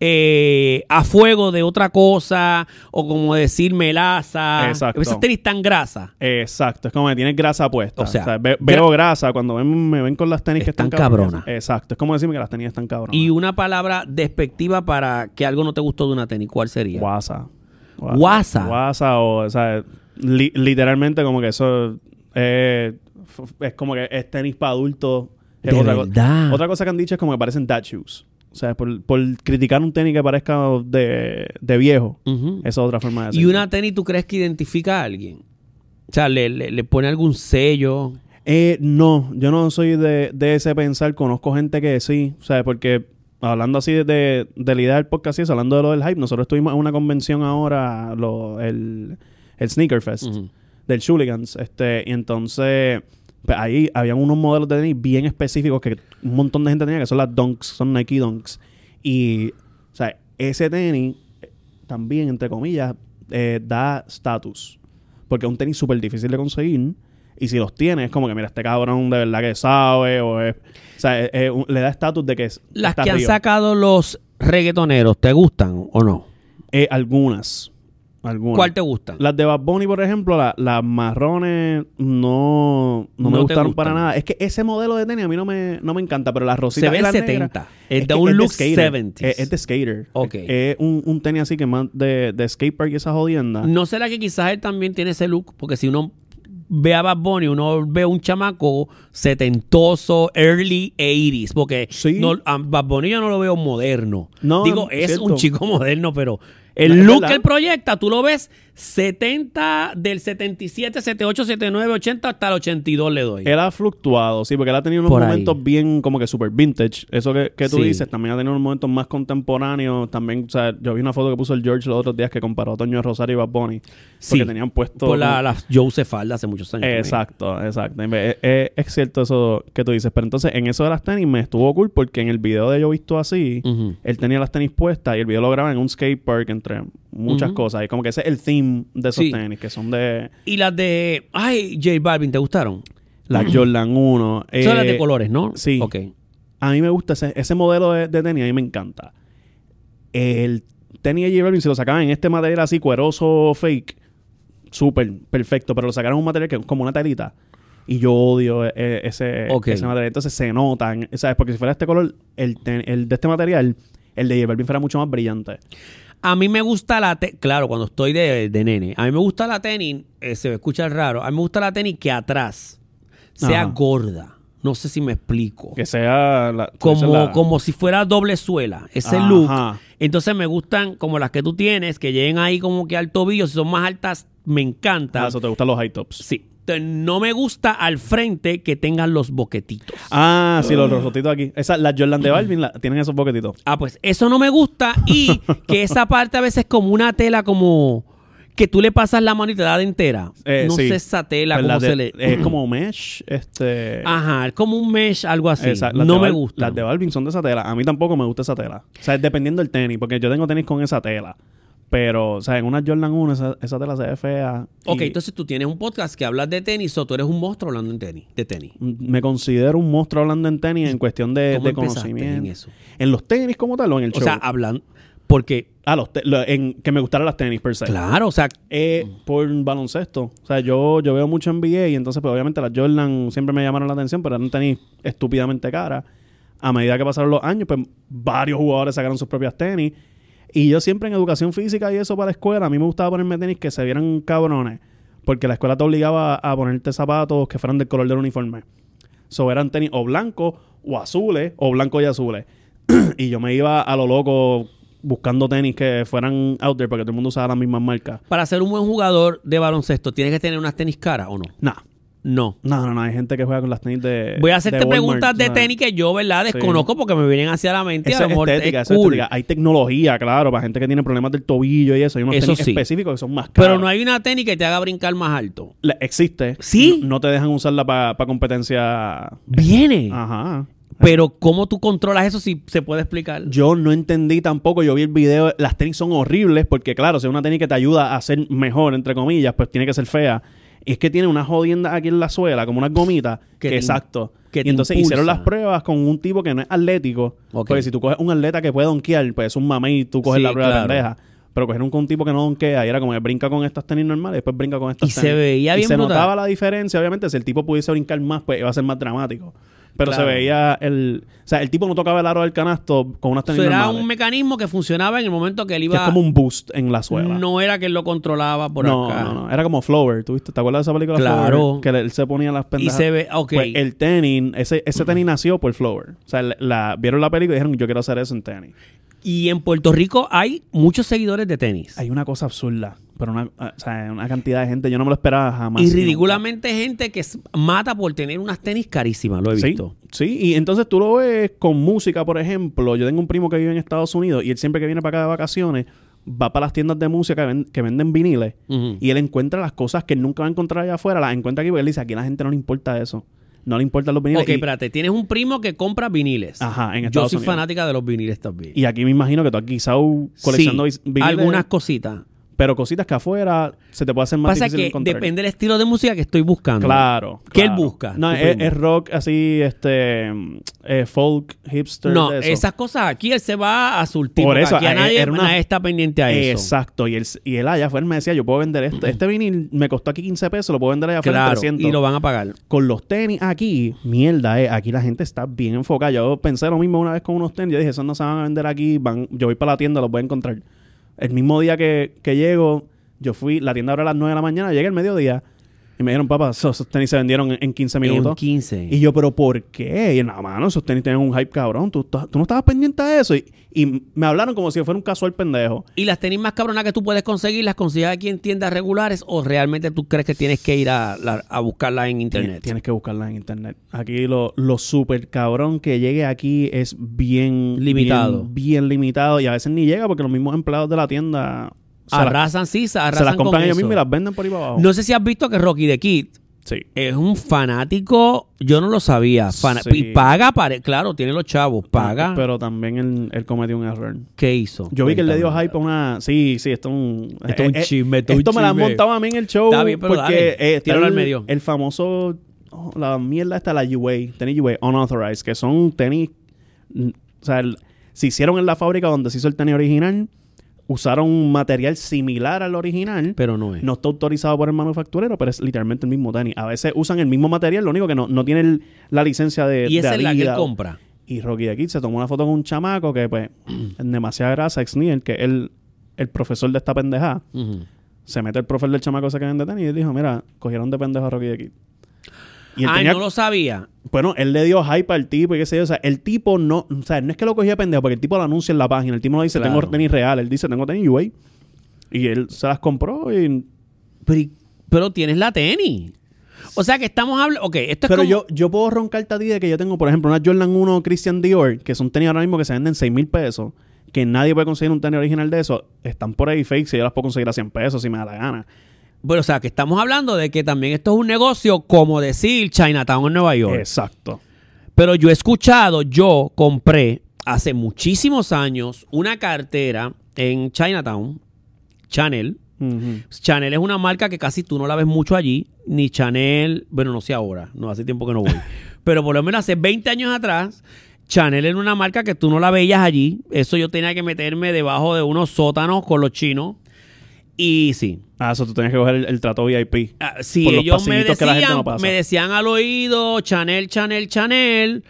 eh, a fuego de otra cosa, o como decir melaza. Exacto. Esas tenis tan grasa. Exacto. Es como que tienes grasa puesta. O sea, ve- gra- veo grasa. Cuando ven- me ven con las tenis que Están están cabronas. cabronas. Exacto. Es como decirme que las tenis están cabronas. Y una palabra despectiva para que algo no te gustó de una tenis, ¿cuál sería? Guasa. Guasa. Guasa o, o sea, li- literalmente como que eso eh, f- es como que es tenis para adultos. Es De otra, co- verdad. otra cosa que han dicho es como que parecen dad shoes. O sea, por, por criticar un tenis que parezca de, de viejo. Ujú. Esa es otra forma de ¿Y decirlo. una tenis tú crees que identifica a alguien? O sea, le, le, le pone algún sello. Eh, no, yo no soy de, de ese pensar. Conozco gente que sí, o sea, porque hablando así de, de, de la idea del podcast y eso, hablando de lo del hype, nosotros estuvimos en una convención ahora, lo, el, el Sneaker Fest Ujú. del Shooligans, este, y entonces pues, ahí habían unos modelos de tenis bien específicos que un montón de gente tenía, que son las Dunks, son Nike Dunks, y, o sea, ese tenis eh, también, entre comillas, eh, da status, porque es un tenis súper difícil de conseguir. Y si los tienes, es como que, mira, este cabrón de verdad que sabe, o es... O sea, es- es un- le da estatus de que es... Las está que han arriba. sacado los reggaetoneros, ¿te gustan o no? Eh, algunas. Algunas. ¿Cuál te gustan? Las de Bad Bunny, por ejemplo, la- las marrones no, no, me No te gustaron para gustan. nada. Es que ese modelo de tenis a mí no me, no me encanta, pero las rositas Se ve y las setenta. negras- Es de que un look skater. seventies. Es, es de skater. Ok. Es, es un, un tenis así que más de, de skatepark y esa jodienda. ¿No será que quizás él también tiene ese look? Porque si uno ve a Bad Bunny, uno ve un chamaco setentoso, early eighties. Porque Sí. no, a Bad Bunny yo no lo veo moderno. No, Digo, es es cierto. un chico moderno, pero El Es look verdad. que él proyecta, tú lo ves setenta, del setenta y siete, setenta y ocho, setenta y nueve, ochenta hasta el ochenta y dos le doy. Él ha fluctuado, sí, porque él ha tenido unos Por ahí. momentos bien como que super vintage. Eso que, que tú Sí. dices, también ha tenido unos momentos más contemporáneos. También, o sea, yo vi una foto que puso el George los otros días que comparó a Toño de Rosario y Bad Bunny. Porque Sí. tenían puesto... Por la, la Joseph Falda hace muchos años. también. Exacto, exacto. Es, es- es cierto eso que tú dices. Pero entonces, en eso de las tenis me estuvo cool porque en el video de Yo Visto Así, Ujú. él tenía las tenis puestas y el video lo graban en un skate park entre muchas Ujú. cosas. Y como que ese es el theme de esos Sí. tenis, que son de Y las de... Ay, J Balvin, ¿te gustaron? las Jordan uno. Son las Eh, de colores, ¿no? sí. Ok. A mí me gusta ese, ese modelo de, de tenis, a mí me encanta. El tenis de J Balvin, si lo sacaban en este material así, cueroso, fake, súper perfecto, pero lo sacaron en un material que es como una telita. Y yo odio eh, ese, Ok. ese material. Entonces se notan, ¿sabes? Porque si fuera este color, el, ten- el de este material, el de J Balvin fuera mucho más brillante. A mí me gusta la tenis, claro, cuando estoy de, de nene, a mí me gusta la tenis, eh, se escucha raro, a mí me gusta la tenis que atrás sea Ajá. gorda. No sé si me explico. Que sea... La, tú dices Como, la- como si fuera doble suela, ese Ajá. look. Entonces me gustan como las que tú tienes, que lleguen ahí como que al tobillo, si son más altas, me encantan. Ah, eso te gustan los high tops. Sí. Entonces, no me gusta al frente que tengan los boquetitos. Ah, sí, los rosotitos aquí. Esa, las Jordan de Balvin la- tienen esos boquetitos. Ah, pues eso no me gusta y que esa parte a veces es como una tela como que tú le pasas la mano y te da de entera. Eh, no sí. sé esa tela Pues cómo las de- se le... Es como mesh, este... Ajá, es como un mesh, algo así. Esa- las no de me Bal- gusta. Las de Balvin son de esa tela. A mí tampoco me gusta esa tela. O sea, es dependiendo del tenis, porque yo tengo tenis con esa tela. Pero, o sea, en una Jordan uno esa, esa tela se ve fea. Ok, y entonces tú tienes un podcast que hablas de tenis o tú eres un monstruo hablando en tenis, de tenis. me considero un monstruo hablando en tenis en cuestión de, ¿Cómo de empezaste conocimiento. en eso? ¿En los tenis como tal o en el O show? sea, hablan... Porque, ah, los te- lo- en que me gustaran las tenis, per se. claro, o sea... Eh, por baloncesto. O sea, yo, yo veo mucho N B A y entonces, pues obviamente las Jordan siempre me llamaron la atención, pero eran tenis estúpidamente caras. A medida que pasaron los años, pues varios jugadores sacaron sus propias tenis. Y yo siempre en educación física y eso para la escuela, a mí me gustaba ponerme tenis que se vieran cabrones, porque la escuela te obligaba a ponerte zapatos que fueran del color del uniforme. So, eran tenis o blancos o azules, o blancos y azules. Y yo me iba a lo loco buscando tenis que fueran out there, porque todo el mundo usaba las mismas marcas. Para ser un buen jugador de baloncesto, ¿tienes que tener unas tenis caras o no? Nah. No. No, no, no. Hay gente que juega con las tenis de. Voy a de hacerte Walmart, preguntas de ¿sabes? tenis que yo, ¿verdad? Sí. Desconozco porque me vienen hacia la mente. y a Eso lo es mejor estética, es eso es cool. estética. Hay tecnología, claro, para gente que tiene problemas del tobillo y eso. Hay unos Eso tenis sí. específicos que son más caros. Pero no hay una tenis que te haga brincar más alto. La- existe. ¿Sí? No, no te dejan usarla para competencia. Viene. Ajá. Pero ¿cómo tú controlas eso si se puede explicar? Yo no entendí tampoco. Yo vi el video. Las tenis son horribles porque, claro, si es una tenis que te ayuda a ser mejor, entre comillas, pues tiene que ser fea. Y es que tiene unas jodiendas aquí en la suela, como unas gomitas. Que Que, te- exacto. que y te entonces impulsa. hicieron las pruebas con un tipo que no es atlético. Ok. Porque si tú coges un atleta que puede donkear, pues es un mamey y tú coges Sí, la prueba claro. de pendeja. Pero cogieron con un tipo que no donkea y era como que brinca con estas tenis normales y después brinca con estas Y tenis. se veía y bien se brutal. notaba la diferencia, obviamente. Si el tipo pudiese brincar más, pues iba a ser más dramático. Pero Claro. se veía el... O sea, el tipo no tocaba el aro del canasto con unas tenis Eso era normales. un mecanismo que funcionaba en el momento que él Que iba... es como un boost en la suela. No era que él lo controlaba por no, acá. no, no. Era como Flower. ¿Tú viste? ¿Te acuerdas de esa película Claro. Flower? Que él se ponía las Y pendejas. se ve... Ok. Pues el tenis, ese, ese tenis nació por Flower. O sea, la, la- vieron la película y dijeron, yo quiero hacer eso en tenis. Y en Puerto Rico hay muchos seguidores de tenis. Hay una cosa absurda, pero una, o sea, una cantidad de gente, yo no me lo esperaba jamás. Y ridículamente gente que s- mata por tener unas tenis carísimas, lo he Sí, visto. sí, y entonces tú lo ves con música, por ejemplo. Yo tengo un primo que vive en Estados Unidos y él siempre que viene para acá de vacaciones va para las tiendas de música que, ven- que venden viniles Ujú. y él encuentra las cosas que él nunca va a encontrar allá afuera, las encuentra aquí porque él dice, aquí a la gente no le importa eso. No le importan los viniles. Ok, y, espérate, tienes un primo que compra viniles. Ajá, en Yo Estados soy Unidos. fanática de los viniles también. y aquí me imagino que tú aquí Sau coleccionando Sí, vis- viniles, algunas cositas. pero cositas que afuera se te puede hacer más Pasa difícil de que encontrar. depende del estilo de música que estoy buscando. Claro. ¿Qué claro. él busca? No, tu es, primo? es rock así, este, eh, folk, hipster. No, de eso. esas cosas aquí él se va a surtir. Por porque eso, aquí a eh, nadie, era una- nadie está pendiente a eso. Exacto. Y él, y él allá afuera me decía, yo puedo vender esto. Este vinil me costó aquí quince pesos, lo puedo vender allá afuera en Claro, trescientos. y lo van a pagar. Con los tenis aquí, mierda, eh, aquí la gente está bien enfocada. Yo pensé lo mismo una vez con unos tenis. Yo dije, esos no se van a vender aquí. Van, yo voy para la tienda, los voy a encontrar. El mismo día que, que llego, yo fui, la tienda abre a las nueve de la mañana, llegué al mediodía. Y me dijeron, papá, esos, esos tenis se vendieron en, en quince minutos. En quince. Y yo, ¿pero por qué? Y no, mano, esos tenis tienen un hype cabrón. ¿Tú, tú, tú no estabas pendiente de eso? Y, y me hablaron como si fuera un casual pendejo. ¿Y las tenis más cabronas que tú puedes conseguir, las consigues aquí en tiendas regulares o realmente tú crees que tienes que ir a, la, a buscarlas en internet? Tienes, tienes que buscarlas en internet. Aquí lo, lo súper cabrón que llegue aquí es bien... Limitado. Bien, bien limitado. Y a veces ni llega porque los mismos empleados de la tienda... Se Arrasan, sí, se arrasan Se las compran con ellos eso. mismos y las venden por ahí para abajo. No sé si has visto que Rocky the Kid Sí. es un fanático, yo no lo sabía, fana- Sí. y paga, para, claro, tiene los chavos, paga. Pero también él, él cometió un error. ¿Qué hizo? Yo vi que él le dio Cuéntame. hype a una... Sí, sí, esto es un... Esto es un eh, eh, chisme, esto es un Esto me lo han chisme. montado a mí en el show. Está bien, pero porque dale, eh, está tíralo el, al medio. el famoso... oh, la mierda está la U A. Tenis U A, unauthorized. Que son tenis... mm, O sea, el- se hicieron en la fábrica donde se hizo el tenis original. Usaron un material similar al original. Pero no es. No está autorizado por el manufacturero, pero es literalmente el mismo tenis. A veces usan el mismo material, lo único que no, no tiene el- la licencia de y esa de es la que él Adidas. compra. Y Rocky the Kid se tomó una foto con un chamaco que, pues, en demasiada grasa, Exniel, que es el, el profesor de esta pendejada. Ujú. Se mete el profesor del chamaco ese que vende tenis y él dijo, mira, cogieron de pendejo a Rocky the Kid. Y él Ay, tenía- no lo sabía. Bueno, él le dio hype al tipo y qué sé yo. O sea, el tipo no... O sea, no es que lo cogía de pendejo, porque el tipo lo anuncia en la página. El tipo no dice, Claro. tengo tenis real. Él dice, tengo tenis U A. Y él se las compró y... Pero, y- pero tienes la tenis. O sea que estamos hablando... Ok, esto es Pero como... yo, yo puedo roncarte a ti de que yo tengo, por ejemplo, una Jordan uno Christian Dior, que son tenis ahora mismo que se venden seis mil pesos, que nadie puede conseguir un tenis original de eso. Están por ahí fake, si yo las puedo conseguir a cien pesos, si me da la gana. Bueno, o sea que estamos hablando de que también esto es un negocio como decir Chinatown en Nueva York. Exacto. Pero yo he escuchado, yo compré hace muchísimos años una cartera en Chinatown, Chanel. Ujú. Chanel es una marca que casi tú no la ves mucho allí, ni Chanel, bueno, no sé ahora, no hace tiempo que no voy, pero por lo menos hace veinte años atrás, Chanel era una marca que tú no la veías allí. Eso yo tenía que meterme debajo de unos sótanos con los chinos. Y sí, Ah, eso tú tenías que coger el, el trato V I P. Ah, sí, Por los ellos me pasillitos que la gente decían, no pasa. me decían al oído Chanel, Chanel, Chanel.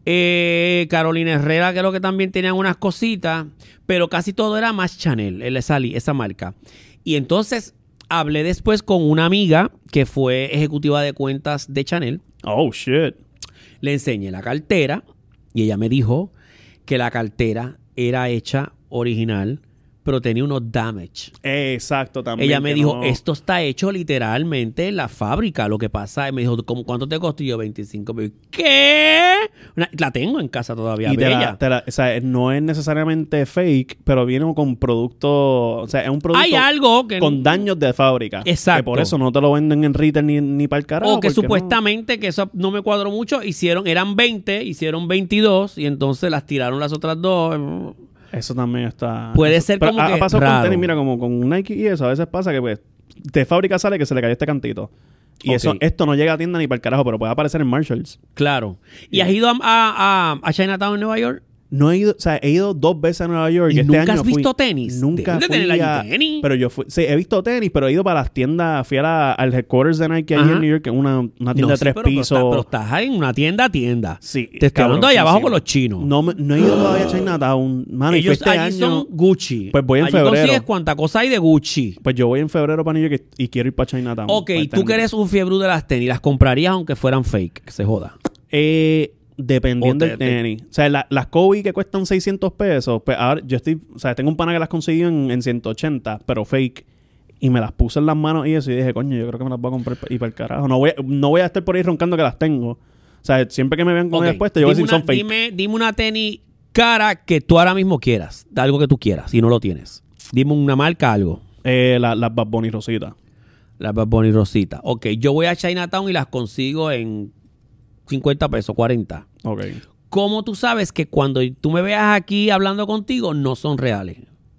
Eh, Carolina Herrera, creo que también tenían unas cositas, pero casi todo era más Chanel, el- esa, li- esa marca. Y entonces hablé después con una amiga que fue ejecutiva de cuentas de Chanel. Oh, shit. Le enseñé la cartera y ella me dijo que la cartera era hecha original, pero tenía unos damage. Exacto, también. Ella me que dijo, no- esto está hecho literalmente en la fábrica. Lo que pasa, me dijo, ¿cómo, ¿cuánto te costó? Y yo, veinticinco. Me dijo, ¿qué? Una- la tengo en casa todavía, Y te bella. la, te la- o sea, no es necesariamente fake, pero viene con producto, o sea, es un producto Hay algo que... con daños de fábrica. Exacto. Que por eso no te lo venden en retail ni, ni para el carajo. O que porque supuestamente, que eso no me cuadró mucho, hicieron, eran veinte, hicieron veintidós y entonces las tiraron las otras dos. no. Eso también está... Puede eso- ser pero como ha, que ha pasado raro. con tenis, mira, como con Nike y eso, a veces pasa que pues de fábrica sale que se le cayó este cantito. Y Ok. eso, esto no llega a tienda ni para el carajo, pero puede aparecer en Marshalls. Claro. ¿Y has ido a, a, a- a Chinatown en Nueva York? No he ido, o sea, he ido dos veces a Nueva York. ¿Y este nunca has año fui- visto tenis? Nunca Deben de fui tener allí a- tenis. Pero yo fui, sí, he visto tenis, pero he ido para las tiendas, fui a la- al headquarters de Nike allí Ajá. en New York, que es una, una tienda No, de sí, tres pero, pero pisos. estás- pero estás en una tienda a tienda. Sí, Te estoy hablando allá abajo cabroncísimo. con los chinos. No, me- no he ido todavía a Chinatown, mano, y fui Ellos este allí año. son Gucci. Pues voy en allí febrero. consigues cuánta cosa hay de Gucci. Pues yo voy en febrero para New York y, y quiero ir para Chinatown. Ok, para tú que eres un fiebre de las tenis, las comprarías aunque fueran fake, que se joda. Eh, dependiendo O del te- te- tenis. O sea, la- las Kobe que cuestan seiscientos pesos, pues ahora yo estoy... O sea, tengo un pana que las consiguió en, en ciento ochenta, pero fake. Y me las puse en las manos y eso. Y dije, coño, yo creo que me las voy a comprar y para el carajo. No voy, a- no voy a estar por ahí roncando que las tengo. O sea, siempre que me vean con Ok, ellas puestas, yo voy a dime decir una- son fake. Dime, dime una tenis cara que tú ahora mismo quieras. De algo que tú quieras, si no lo tienes. Dime una marca, algo. Eh, la- las Bad Bunny rositas. Las Bad Bunny Rosita. Ok, yo voy a Chinatown y las consigo en cincuenta pesos, cuarenta. Ok. ¿Cómo tú sabes que cuando tú me veas aquí hablando contigo no son reales?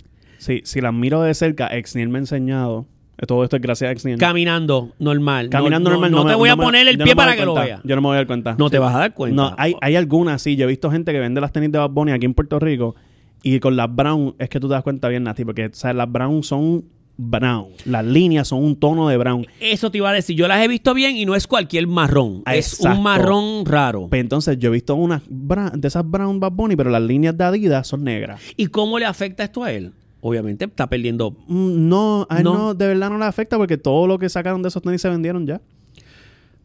Sí, si las miro de cerca, Exniel me ha enseñado. Todo esto es gracias a Exniel. Caminando, normal. Caminando no, normal. No, no me- te voy a me- poner el yo pie no me para doy que lo cuenta. veas. Yo no me voy a dar cuenta. No te vas a dar cuenta. No, hay, hay algunas, sí. Yo he visto gente que vende las tenis de Bad Bunny aquí en Puerto Rico y con las brown es que tú te das cuenta bien, Nati, porque o sea, las brown son brown. Las líneas son un tono de brown. Eso te iba a decir. Yo las he visto bien y no es cualquier marrón. Es Exacto. un marrón raro. Pues entonces yo he visto unas bra- de esas brown Bad Bunny, pero las líneas de Adidas son negras. ¿Y cómo le afecta esto a él? Obviamente está perdiendo. Mm, No, a él No. no. de verdad no le afecta porque todo lo que sacaron de esos tenis se vendieron ya.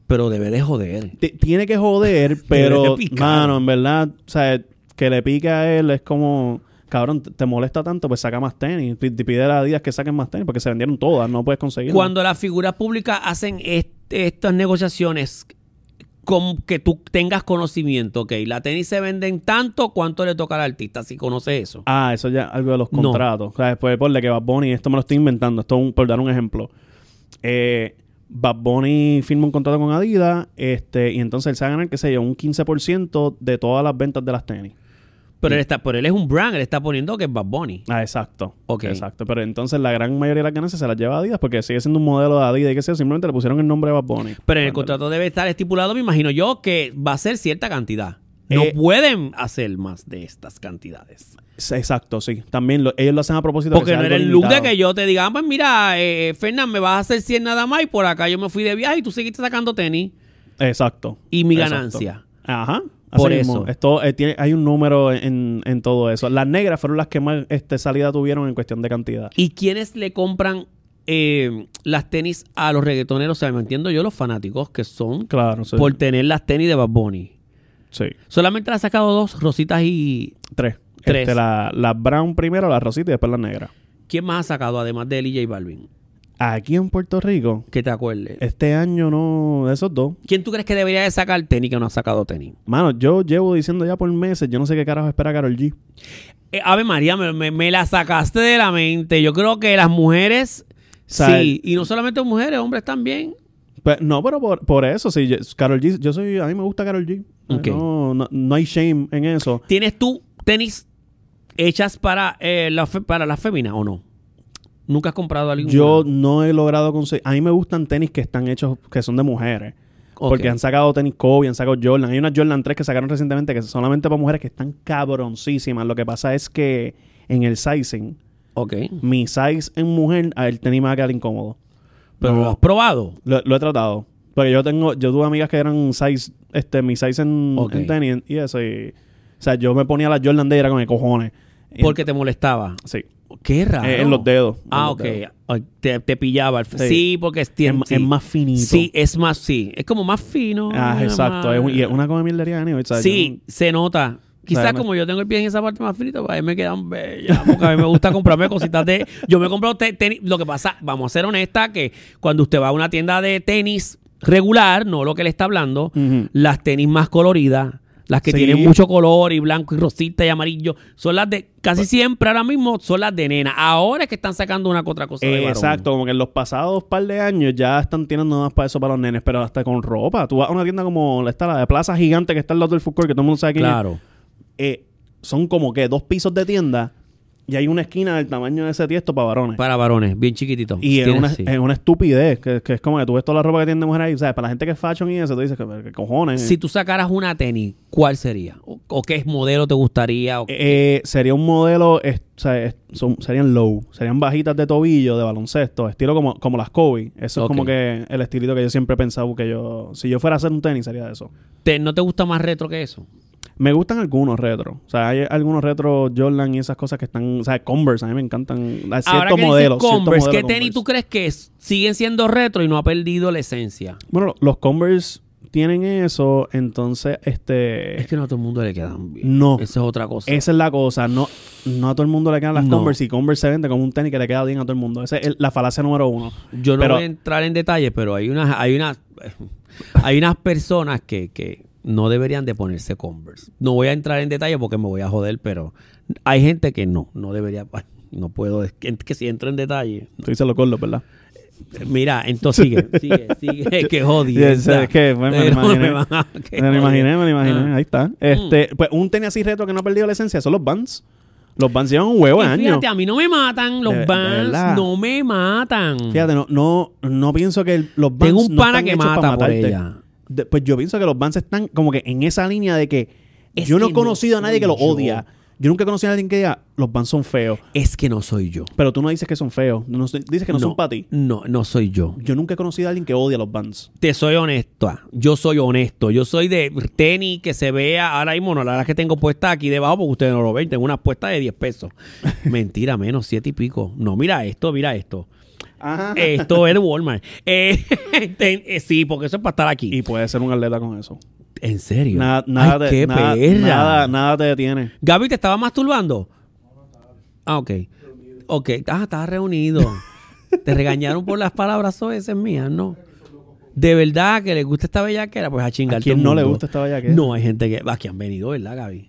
Pero debe de joder. T- tiene que joder, Debe pero, de picar. mano, en verdad, o sea, que le pique a él es como, cabrón, te, te molesta tanto, pues saca más tenis. P- Te pide a Adidas que saquen más tenis porque se vendieron todas, no puedes conseguirlas. Cuando las figuras públicas hacen est- estas negociaciones con que tú tengas conocimiento, ok, la tenis se venden tanto, ¿cuánto le toca al artista si conoce eso? Ah, eso ya algo de los No. contratos. O sea, después ponle que Bad Bunny, esto me lo estoy inventando, esto es un- por dar un ejemplo. Eh, Bad Bunny firma un contrato con Adidas, este, y entonces él se va a ganar, qué sé yo, un quince por ciento de todas las ventas de las tenis. Pero él está, pero él es un brand, él está poniendo que es Bad Bunny. Ah, exacto. Ok. Exacto. Pero entonces la gran mayoría de las ganancias se las lleva Adidas porque sigue siendo un modelo de Adidas y que sea, simplemente le pusieron el nombre de Bad Bunny. Pero en el Pues, contrato debe estar estipulado, me imagino yo, que va a ser cierta cantidad. No Eh, pueden hacer más de estas cantidades. sí, exacto, sí. También lo- ellos lo hacen a propósito. Porque que sea no era algo el look de limitado. que yo te diga, ah, pues mira, eh, Fernán, me vas a hacer cien nada más y por acá yo me fui de viaje y tú seguiste sacando tenis Exacto. y mi Exacto. ganancia. Ajá. Así Por mismo. eso. Esto, eh, tiene, hay un número en, en todo eso. Las negras fueron las que más este, salida tuvieron en cuestión de cantidad. ¿Y quiénes le compran eh, las tenis a los reggaetoneros? O sea, me entiendo yo, los fanáticos que son Claro, sí. por tener las tenis de Bad Bunny. Sí. Solamente le ha sacado dos, Rositas y... Tres. Tres. Este, la, la brown primero, la rosita y después la negra. ¿Quién más ha sacado además de él y J Balvin? Aquí en Puerto Rico, Que te acuerdes. este año no... Esos dos. ¿Quién tú crees que debería de sacar tenis que no ha sacado tenis? Mano, yo llevo diciendo ya por meses, yo no sé qué carajo espera Karol G. Eh, Ave María, me, me- me la sacaste de la mente. Yo creo que las mujeres, sea, sí. Y no solamente mujeres, hombres también. Pues, no, pero por, por eso, sí. yo- Karol G, yo soy... A mí me gusta Karol G. Ok. No, no, no hay shame en eso. ¿Tienes tú tenis hechas para, eh, la, fe- para las féminas o no? ¿Nunca has comprado algo? Yo no he logrado conseguir... A mí me gustan tenis que están hechos... Que son de mujeres. Porque han sacado tenis Kobe, han sacado Jordan. Hay unas Jordan tres que sacaron recientemente que son solamente para mujeres que están cabroncísimas. Lo que pasa es que en el sizing, Ok. mi size en mujer, a el tenis me va a quedar incómodo. ¿Pero No. lo has probado? Lo, lo he tratado. Porque yo tengo... Yo tuve amigas que eran size... Este, mi size en, Ok. en tenis y eso. Y, o sea, yo me ponía las Jordan de y era con el cojones. Y- Porque te molestaba. Sí. Qué raro. Eh, en los dedos. En Ah, los ok. dedos. Ay, Te, te pillaba. el- Sí, Sí. porque es, Es, tien- ma- sí. es más finito. Sí, es más, sí. Es como más fino. Ah, exacto. Es un- y es una una come mierdería, anyway, ¿sabes? Sí, se nota. Quizás sea, me- como yo tengo el pie en esa parte más finita, pues a mí me quedan bellas. Porque a mí me gusta comprarme cositas de... Yo me compro te- tenis... Lo que pasa, vamos a ser honestas, que cuando usted va a una tienda de tenis regular, no lo que le está hablando, Ujú. las tenis más coloridas, las que Sí. tienen mucho color y blanco y rosita y amarillo, son las de... Casi siempre ahora mismo son las de nena. Ahora es que están sacando una que otra cosa de Eh, varón. exacto, como que en los pasados par de años ya están tirando más para eso para los nenes, pero hasta con ropa. Tú vas a una tienda como esta, la de Plaza Gigante que está al lado del food court, que todo el mundo sabe quién Claro. es. Eh, son como que dos pisos de tienda y hay una esquina del tamaño de ese tiesto para varones. Para varones, bien chiquitito. y es Tienes- una, sí. es una estupidez, que, que es como que tú ves toda la ropa que tienen de mujer ahí, ¿sabes? Para la gente que es fashion y eso, tú dices, ¿qué, qué cojones? Si tú sacaras una tenis, ¿cuál sería? ¿O, o qué modelo te gustaría? ¿O Eh, sería un modelo, es- o sea, es- son, serían low, serían bajitas de tobillo, de baloncesto, estilo como, como las Kobe. Eso Ok. es como que el estilito que yo siempre he pensado que yo, si yo fuera a hacer un tenis, sería de eso. te- ¿No te gusta más retro que eso? Me gustan algunos retro, o sea, hay algunos retro Jordan y esas cosas que están, o sea, Converse, a mí me encantan, hay Ahora ciertos que modelos. dices ciertos Converse, modelos ¿qué tenis Converse. tú crees que es- siguen siendo retro y no ha perdido la esencia? Bueno, lo- los Converse tienen eso, entonces, este... Es que no a todo el mundo le quedan bien. No. Esa es otra cosa. Esa es la cosa, no, no a todo el mundo le quedan las No. Converse y Converse se vende como un tenis que le queda bien a todo el mundo. Esa es el- la falacia número uno. Yo no pero- voy a entrar en detalles, pero hay unas, hay unas, hay unas personas que, que no deberían de ponerse Converse. No voy a entrar en detalles porque me voy a joder, pero hay gente que no, no debería, no puedo, es que, que si entro en detalle. Tú dices los gordos, ¿verdad? Mira, entonces sigue, sigue, sigue, que Sí, jodienda. es, es que pues, me lo Pero imaginé. me van a- que Me lo imaginé, me lo jodienda. imaginé. Ah. Ahí está. Este, pues un tenis así retro que no ha perdido la esencia son los Vans. Los Vans llevan un huevo de Y años. fíjate, a mí no me matan, los De- de Vans verdad. no me matan. Fíjate, no, no, no pienso que el- los Vans Tengo un no pana están que hechos mata para por matarte. ella. De- pues yo pienso que los Vans están como que en esa línea de que Es yo no he que conocido no a nadie que soy los yo. odia. Yo nunca he conocido a alguien que diga los Vans son feos. Es que no soy yo. Pero tú no dices que son feos. No, dices que no, son para ti. No, no soy yo. Yo nunca he conocido a alguien que odia los Vans. Te soy honesta. Yo soy honesto. Yo soy de tenis que se vea. Ahora mismo, no, la verdad que tengo puestas aquí debajo porque ustedes no lo ven. Tengo unas puestas de diez pesos. Mentira, menos, siete y pico. No, mira esto, mira esto. Ajá. Esto es de Walmart. Eh, te- eh, sí, porque eso es para estar aquí. Y puedes ser un atleta con eso. ¿En serio? Nada, nada, Ay, te, qué nada, perra. nada, nada te detiene. Gaby, ¿te estaba masturbando? Ah, ok. Ok. Ah, estabas reunido. Te regañaron por las palabras soeces mías, ¿no? De verdad que les gusta esta bellaquera, pues a chingar ¿A quién todo el no le mundo. gusta esta bellaquera? No, hay gente que... Aquí han venido, ¿verdad, Gaby?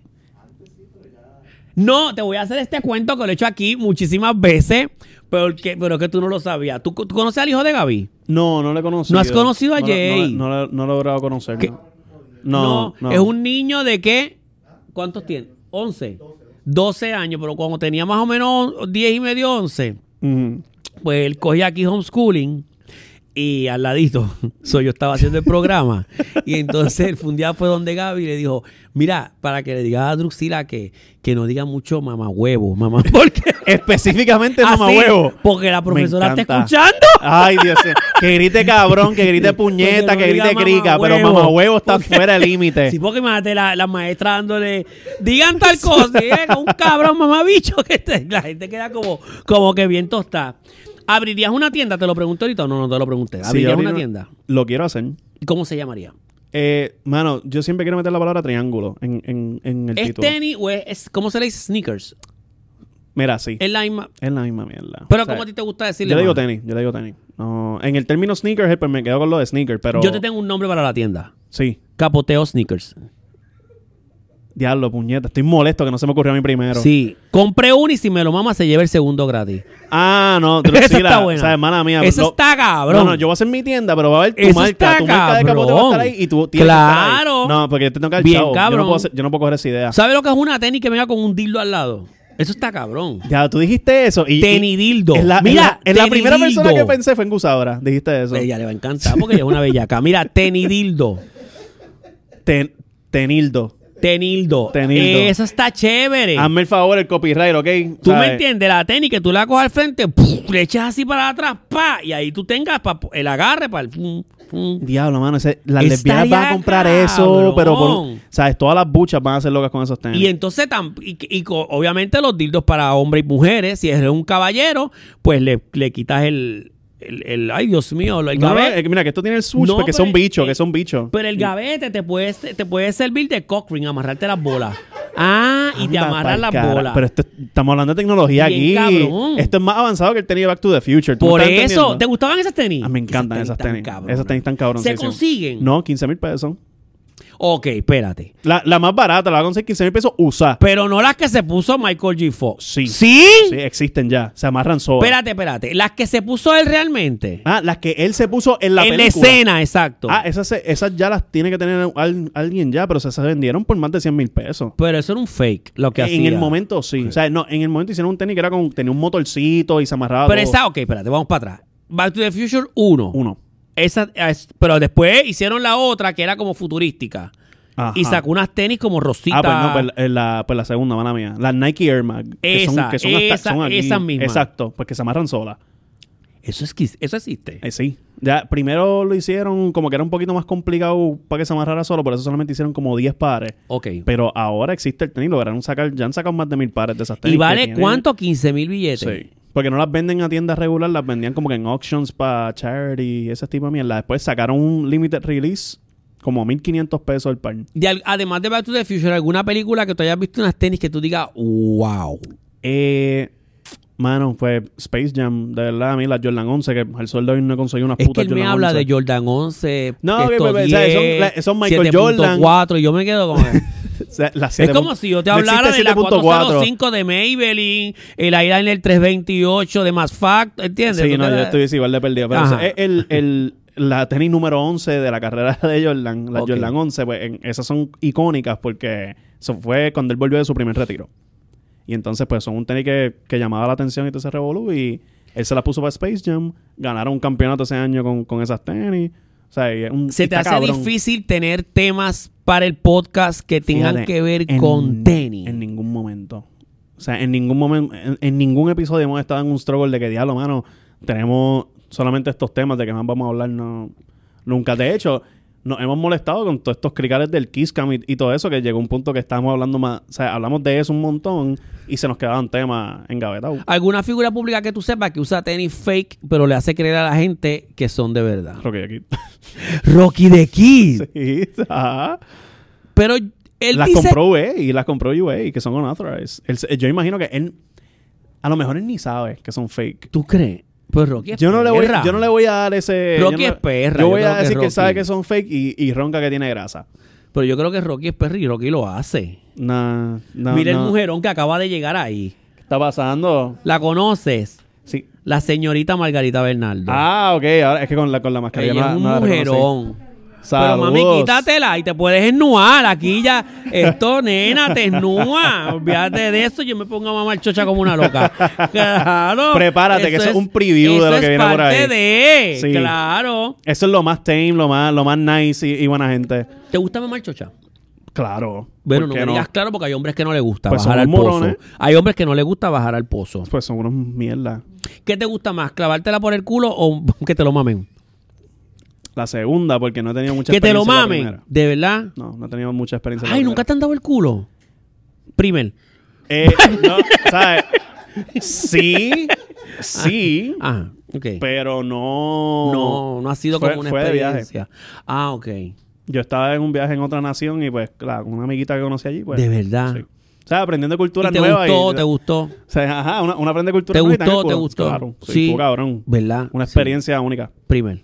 No, te voy a hacer este cuento que lo he hecho aquí muchísimas veces, pero que, pero que tú no lo sabías. ¿Tú, tú conoces al hijo de Gaby? No, no le he conocido. ¿No has conocido a No lo- Jay? No, no, no, no lo he logrado conocer. ¿Qué? No, no, no. Es un niño de qué? ¿Cuántos tiene? once. doce años, pero cuando tenía más o menos diez y medio, once, Ujú. pues él cogía aquí homeschooling y al ladito, so, yo estaba haciendo el programa y entonces él fue un día fue donde Gaby y le dijo, mira, para que le diga a Druxila que, que no diga mucho mamá huevo, mamá, porque Específicamente mamá Así, huevo. porque la profesora Me está encanta. escuchando. Ay, Dios mío. Que grite cabrón, que grite puñeta, Porque no que diga grite crica, pero mamahuevo. mamá huevo está fuera de límite. Sí, porque imagínate la, la maestra dándole, digan tal cosa, y llega un cabrón mamabicho que te- la gente queda como, como que bien tostada. ¿Abrirías una tienda? ¿Te lo pregunto ahorita o no? No te lo pregunté. Sí, ¿Abrirías abrir una tienda? Lo quiero hacer. ¿Cómo se llamaría? Eh, mano, yo siempre quiero meter la palabra triángulo en, en, en el ¿Es título. tenis o es, es- cómo se le dice? Sneakers. Mira, sí. Es la misma. Es la misma mierda. Pero O sea, ¿cómo a ti te gusta decirle? Yo le digo mano? tenis, yo le digo tenis. No, en el término sneakerhead, pues me quedo con lo de sneaker, pero... Yo te tengo un nombre para la tienda. Sí. Capoteo Sneakers. Diablo, puñeta. Estoy molesto que no se me ocurrió a mí primero. Sí. Compré uno y si me lo mama se lleva el segundo gratis. Ah, no. Esa Druxila, está buena. O sea, hermana mía. Eso lo- está cabrón. No, no, yo voy a hacer mi tienda, pero va a haber tu Eso marca. está Tu marca de capote va a estar ahí y tú tienes Claro. que estar ahí. No, porque yo te tengo que dar Bien, chavo. Yo cabrón. no, puedo hacer- yo no puedo coger esa idea. ¿Sabes lo que es una tenis que venga con un dildo al lado? Eso está cabrón. Ya, tú dijiste eso. Y, y- Tenidildo. Es la, Mira, es la, es la primera tenidildo. persona que pensé fue en Gusadora. Dijiste eso. A ella le va a encantar porque ella es una bellaca. Mira, tenidildo. Ten, tenildo. Tenildo. Tenildo. Eso está chévere. Hazme el favor, el copyright, ¿ok? Tú ¿Sabes? me entiendes, la tenis que tú la coges al frente, ¡puf! Le echas así para atrás, pa, y ahí tú tengas pa- el agarre para el pum, pum. Diablo, mano. Ese, las Estaría lesbianas van a comprar cabrón. eso, pero por, ¿sabes? Todas las buchas van a ser locas con esos tenis. Y entonces, tam- y, y co- obviamente los dildos para hombres y mujeres, si eres un caballero, pues le, le quitas el, el, el- ay Dios mío, el No, no, gavete. es que mira, que esto tiene el swoosh No, porque pero son bichos, eh, que son bichos. Pero el gavete te puede, te puede servir de cock ring, amarrarte las bolas. Ah, y te Anda amarras pa'l las cara. bolas. Pero esto, estamos hablando de tecnología Bien aquí. cabrón. Esto es más avanzado que el tenis de Back to the Future. ¿Tú me Por estás eso, entendiendo? ¿te gustaban esas tenis? Ah, me encantan esas tan tenis. cabronas. Esas tenis tan cabronas. ¿Se consiguen? No, quince mil pesos. Ok, espérate. La, la más barata la va a conseguir quince mil pesos usada. Pero no las que se puso Michael G. Fox. Sí. ¿Sí? Sí, existen ya. Se amarran solas. Espérate, espérate. Las que se puso él realmente. Ah, las que él se puso en la en la película. escena, exacto. Ah, esas, se- esas ya las tiene que tener al- alguien ya, pero se, se vendieron por más de cien mil pesos. Pero eso era un fake, lo que En hacía. el momento sí. O sea, no, en el momento hicieron un tenis que era con, tenía un motorcito y se amarraba Pero todo. esa, ok, espérate, vamos para atrás. Back to the Future uno. Uno. Esa, es- pero después hicieron la otra que era como futurística. Ajá. Y sacó unas tenis como rositas. Ah, pues no, pues, eh, la, pues la segunda, mala mía. Las Nike Air Mag. Que Esa, son, que son hasta- esa, son aquí. esas mismas. Exacto, pues que se amarran solas. Eso, es, que- eso existe. Eh, sí. Ya, primero lo hicieron como que era un poquito más complicado para que se amarrara solo, por eso solamente hicieron como diez pares. Ok. Pero ahora existe el tenis, lograron sacar, ya han sacado más de mil pares de esas tenis. ¿Y que vale tienen- cuánto? quince mil billetes. Sí. Porque no las venden a tiendas regular, las vendían como que en auctions para charity y ese tipo de mierda. Después sacaron un limited release como mil quinientos pesos el par. De al- además de Back to the Future, ¿alguna película que tú hayas visto unas tenis que tú digas, wow? Eh, mano, pues Space Jam, de verdad, a mí las Jordan once, que al sol de hoy no conseguí unas Es que putas él me Jordan habla once. de Jordan once. No, que que- estos que- o sea, son diez, la- son Michael siete punto Jordan. cuatro, y yo me quedo con O sea, las Es siete como punto- si yo te no hablara existe de la siete punto cuatro. cuatrocientos cinco de Maybelline, el eyeliner tres veintiocho de Mass Fact, ¿entiendes? Sí, Tú no, te- yo estoy igual de perdido. Pero Ajá. o sea, el, el, la tenis número once de la carrera de Jordan, la Ok. Jordan once, pues en- esas son icónicas porque eso fue cuando él volvió de su primer retiro. Y entonces, pues son un tenis que, que llamaba la atención y todo ese revolú. Y él se las puso para Space Jam. Ganaron un campeonato ese año con, con esas tenis. O sea, y es un, Se y te está hace cabrón. difícil tener temas para el podcast que tengan Fíjate, que ver en- con tenis. En ningún momento. O sea, en ningún momento, en, en ningún episodio hemos estado en un struggle de que, diablo, mano, tenemos solamente estos temas de que más vamos a hablar, no, nunca. De hecho, nos hemos molestado con todos estos cricales del Kiss Cam y, y todo eso, que llegó un punto que estábamos hablando más, o sea, hablamos de eso un montón y se nos quedaban temas engavetados. ¿Alguna figura pública que tú sepas que usa tenis fake, pero le hace creer a la gente que son de verdad? Rocky aquí. Rocky de Kiss. Sí, ajá. Pero él las dice... compró U A y las compró U A, que son unauthorized. Él, yo imagino que él, a lo mejor él ni sabe que son fake. ¿Tú crees? Pues Rocky es Yo no, le voy, perra. yo no le voy a dar ese... Rocky yo no, es perra. Yo yo voy creo a decir que, Rocky. él sabe que son fake y, y ronca que tiene grasa. Pero yo creo que Rocky es perra y Rocky lo hace. Nah, no, Mira no. el mujerón que acaba de llegar ahí. ¿Qué está pasando? ¿La conoces? Sí. La señorita Margarita Bernardo. Ah, ok. Ahora es que con la, con la mascarilla Ella no, es un no la reconocí. mujerón. Saludos. Pero mami, quítatela y te puedes esnuar. Aquí ya, esto, nena, te esnúa. Olvídate de eso. Yo me pongo a mamar chocha como una loca. Claro. Prepárate, que eso es un preview de lo que viene por ahí. Eso es parte de. Sí. Claro. Eso es lo más tame, lo más, lo más nice y, y buena gente. ¿Te gusta mamar chocha? Claro. Bueno, ¿Por no qué me digas claro porque hay hombres que no les gusta Pues bajar al somos pozo. morones. Hay hombres que no les gusta bajar al pozo. Pues son unos mierda. ¿Qué te gusta más? ¿Clavártela por el culo o que te lo mamen? La segunda, porque no he tenido mucha Que te lo experiencia en la mamen. primera. ¿De verdad? No, no he tenido mucha experiencia en la Ay, primera. ¿nunca te han dado el culo? Primer. Eh, no, ¿sabes? Sí, sí, Ah, ok. pero no... No, no ha sido Fue- como una fue de viaje. experiencia. Ah, ok. Yo estaba en un viaje en otra nación y pues, claro, con una amiguita que conocí allí, pues... De verdad. Sí. O sea, aprendiendo culturas ¿Y te nuevas. gustó? y, ¿Te gustó? O sea, ajá, una, una aprende cultura ¿Te nueva y gustó? tan ¿Te cool. gustó? Claro, sí. Sí. Estuvo cabrón. ¿Verdad? Una Sí. experiencia única. Primer.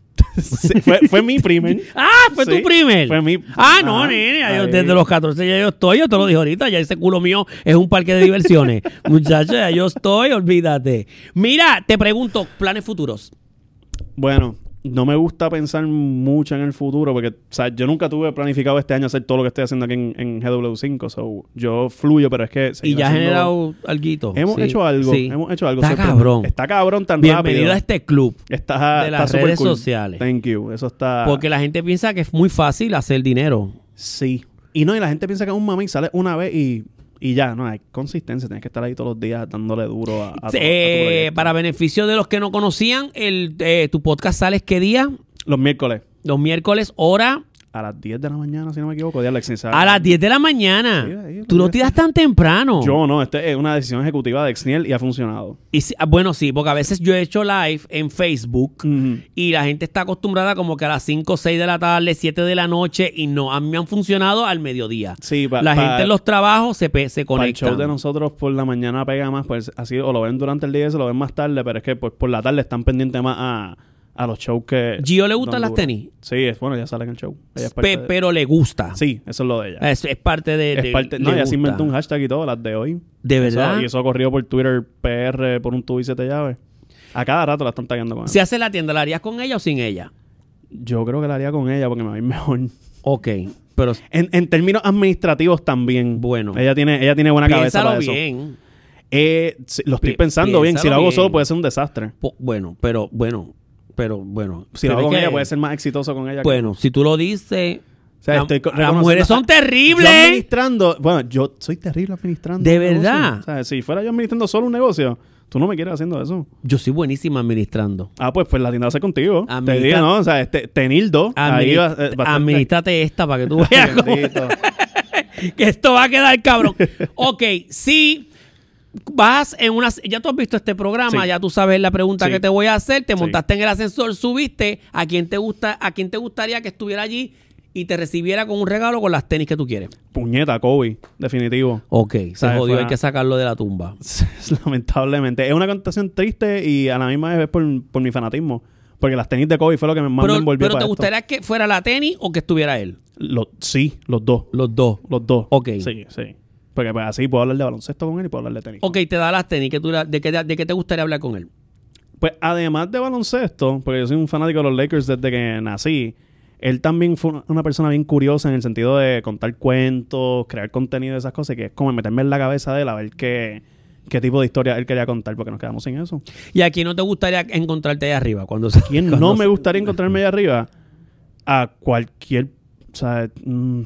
Sí, fue, fue mi primer. Ah, fue Sí, tu primer. fue mi- Ah, no, Ajá. nene. ya yo- Ahí. desde los catorce ya yo estoy. Yo te lo dije ahorita. Ya ese culo mío es un parque de diversiones. Muchachos, ya yo estoy. Olvídate. Mira, te pregunto, planes futuros. Bueno, no me gusta pensar mucho en el futuro porque, o sea, yo nunca tuve planificado este año hacer todo lo que estoy haciendo aquí en, en G W cinco. So, yo fluyo, pero es que... Y seguir ya ha haciendo- generado alguito. Hemos Sí, hecho algo. sí. Hemos hecho algo. Está sorprendente. cabrón. Está cabrón tan Bienvenido rápido. a este club. Está, de las está super redes cool. sociales. Thank you. Eso está... Porque la gente piensa que es muy fácil hacer dinero. Sí. Y no, y la gente piensa que es un mami sale una vez y, y ya. No, hay consistencia. Tienes que estar ahí todos los días dándole duro a, a, tu- a tu Eh, proyecto. para beneficio de los que no conocían, el, eh, tu podcast sales ¿qué día? Los miércoles. Los miércoles, hora A las diez de la mañana, si no me equivoco. Día Alexis, ¿sabes? a las diez de la mañana. Sí, ahí, Tú no pues, tiras tan temprano. Yo no. Este es una decisión ejecutiva de Exniel y ha funcionado. Y si- ah, bueno, sí, porque a veces yo he hecho live en Facebook Ujú. y la gente está acostumbrada como que a las cinco, seis de la tarde, siete de la noche y no, a mí me han funcionado al mediodía. Sí, pa- la pa- gente en los trabajos se, pe- se Para el show conecta. de nosotros por la mañana pega más, pues así o lo ven durante el día y se lo ven más tarde, pero es que pues, por la tarde están pendientes más a, a los shows que... ¿Gio le gustan son las duros. tenis? Sí, es bueno, ya sale en el show. Ella es Pe- parte de- pero le gusta. Sí, eso es lo de ella. Es, es parte de... es de- parte... le No, ella se gusta. inventó un hashtag y todo, las de hoy. ¿De Eso- verdad? y eso corrió por Twitter P R por un tubo y siete llaves. A cada rato la están tagueando con Si eso. hace la tienda, ¿la harías con ella o sin ella? Yo creo que la haría con ella porque me va a ir mejor. Ok, pero En, en términos administrativos también. Bueno. Ella tiene, ella tiene buena cabeza piénsalo para eso. bien. Eh, sí, lo estoy Pi- pensando bien. Si piénsalo lo hago bien. solo puede ser un desastre. Po- bueno, pero bueno, pero bueno. Si lo Pero hago con es que- ella puede ser más exitoso con ella. que- Bueno, si tú lo dices... O sea, la- estoy co- las reconociendo- mujeres son Yo terribles. administrando... Bueno, yo soy terrible administrando. ¿De un negocio. verdad? O sea, si fuera yo administrando solo un negocio, tú no me quieres haciendo eso. Yo soy buenísima administrando. Ah, pues, pues la tienda va a ser contigo. Te Administra- digo, ¿no? O sea, este, Tenildo. Ahí va, eh, bastante- Administrate esta para que tú veas cómo- Bendito. que esto va a quedar cabrón. Ok, si vas en una... Ya tú has visto este programa, Sí. ya tú sabes la pregunta Sí. que te voy a hacer, te Sí. montaste en el ascensor, subiste, ¿a quién te gusta, a quién te gustaría que estuviera allí y te recibiera con un regalo con las tenis que tú quieres? Puñeta, Kobe. Definitivo. Ok, se ¿Sabes? jodió, Fue- hay que sacarlo de la tumba. Lamentablemente. Es una connotación triste y a la misma vez es por, por mi fanatismo. Porque las tenis de Kobe fue lo que más me Pero, envolvió pero para ¿te esto. gustaría que fuera la tenis o que estuviera él? Lo- sí, los dos. Los dos. Los dos. Ok. Sí, sí. Porque pues, así puedo hablar de baloncesto con él y puedo hablar de tenis. Ok, te da las tenis, que tú, la- de, qué, ¿de qué te gustaría hablar con él? Pues además de baloncesto, porque yo soy un fanático de los Lakers desde que nací, él también fue una- una persona bien curiosa en el sentido de contar cuentos, crear contenido de esas cosas, que es como meterme en la cabeza de él a ver qué, qué tipo de historia él quería contar, porque nos quedamos sin eso. ¿Y a quién no te gustaría encontrarte ahí arriba? Cuando se- ¿Quién cuando no se- me gustaría encontrarme allá arriba? A cualquier... O sea, mm,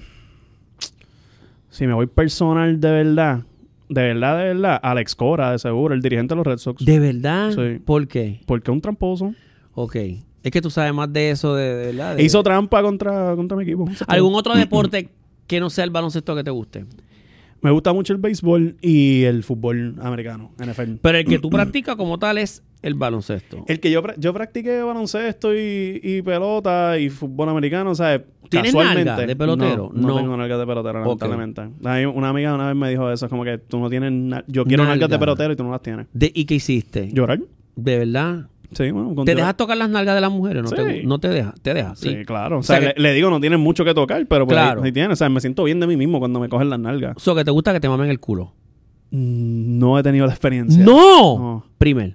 si me voy personal de verdad, de verdad, de verdad, Alex Cora, de seguro, el dirigente de los Red Sox. ¿De verdad? Sí. ¿Por qué? Porque es un tramposo. Ok. Es que tú sabes más de eso, de, de verdad. De, Hizo trampa contra, contra mi equipo. ¿Algún otro deporte que no sea el baloncesto que te guste? Me gusta mucho el béisbol y el fútbol americano, N F L. Pero el que tú practicas como tal es el baloncesto. El que yo, pra- yo practiqué baloncesto y, y pelota y fútbol americano, ¿sabes? ¿Tienes Casualmente. nalga de pelotero? No, no, No. tengo nalgas de pelotero, Ok. lamentablemente. Hay una amiga una vez me dijo eso, es como que tú no tienes... na- Yo quiero Nalga. nalgas de pelotero y tú no las tienes. De, ¿Y qué hiciste? ¿Llorar? ¿De verdad? Sí, bueno. ¿Te contigo- dejas tocar las nalgas de las mujeres? ¿No, Sí. te, no te dejas? ¿Te dejas? Sí, Sí. claro. O O sea, sea le, que- le digo, no tienes mucho que tocar, pero pues Claro. ahí, ahí tienes. O sea, me siento bien de mí mismo cuando me cogen las nalgas. Eso que te gusta que te mamen el culo. Mm, No he tenido la experiencia. ¡No! No. Primer.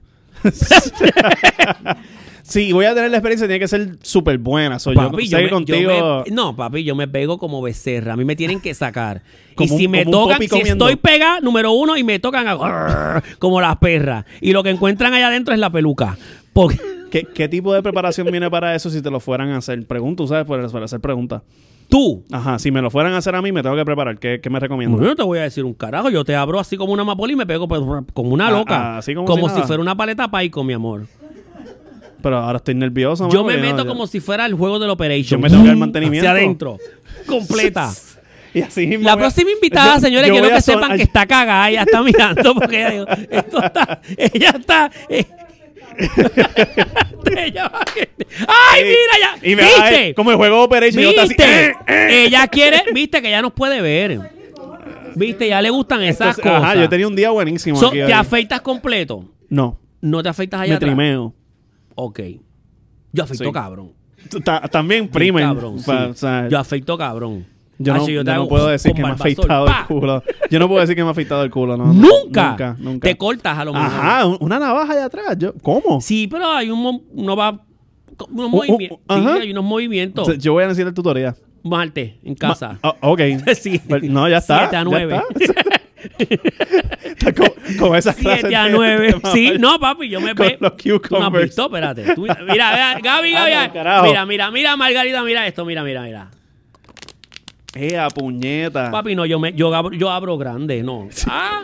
Sí, voy a tener la experiencia, tiene que ser súper buena. Soy Papi, yo, yo sé me, contigo. yo me- no, papi, yo me pego como becerra. A mí me tienen que sacar. y Como si un- me como un tocan, popi si comiendo. estoy pegada, número uno, y me tocan hago como las perras. Y lo que encuentran allá adentro es la peluca. Porque, ¿Qué, ¿Qué tipo de preparación viene para eso si te lo fueran a hacer? Pregunto, ¿sabes? Por, por hacer preguntas. tú, Ajá, si me lo fueran a hacer a mí, me tengo que preparar. ¿Qué, qué me recomiendas? bueno, yo no te voy a decir un carajo. Yo te abro así como una amapola y me pego pues, como una Ah, loca. ah, así como como si si nada. fuera una paleta paico, mi amor. Pero ahora estoy nervioso. Yo mano, me porque meto no, como si fuera el juego del Operation. Yo me tengo que dar mantenimiento. Hacia adentro. Completa. Y así mismo La me- próxima invitada, yo- señores, yo quiero voy a que son- sepan ay, que está cagada. Ella está mirando porque ella dijo, esto está, ella está... eh. Ella va que- ¡Ay, mira ya! Y me va a ¿Viste? ver como el juego Operation. y yo estoy así, ¿Viste? eh, eh. Ella quiere... ¿Viste? Que ella nos puede ver. ¿Viste? Ya le gustan esas Entonces, cosas. Ajá, yo tenía un día buenísimo. So, aquí ¿te hoy. afeitas completo? No, ¿No te afeitas allá me atrás? trimeo. Ok. Yo afeito Sí. cabrón. Tú ta- También Bien primer. cabrón, sí. Pa- o sea, Yo afeito cabrón. Yo no, Hacho, yo te no hago puedo decir con que me ha barbasol, afeitado ¡pa! el culo. Yo no puedo decir que me ha afeitado el culo, no. no, ¿Nunca? Nunca, nunca. Te cortas a lo mejor. Ajá, un- una navaja allá atrás. Yo, ¿Cómo? Sí, pero hay un... mo- Uno va... Unos Uh, uh, movimientos. Sí, ajá. hay unos movimientos. O sea, yo voy a necesitar el tutorial. Marte, en casa. Ma- oh, ok. Sí. Pues, no, ya está. Siete a ya nueve. está. Está con, con esas clases Siete a de- nueve. de- Sí, no, papi, yo me Con pe- los Tú no has cucumbers. visto, espérate. Tú- mira, mira, Gaby, Ah, Gaby. no, carajo. mira, mira, mira, Margarita, mira esto, mira, mira, mira. Eh, a puñeta. Papi, no, yo me, yo abro, yo abro grande, no. Ah.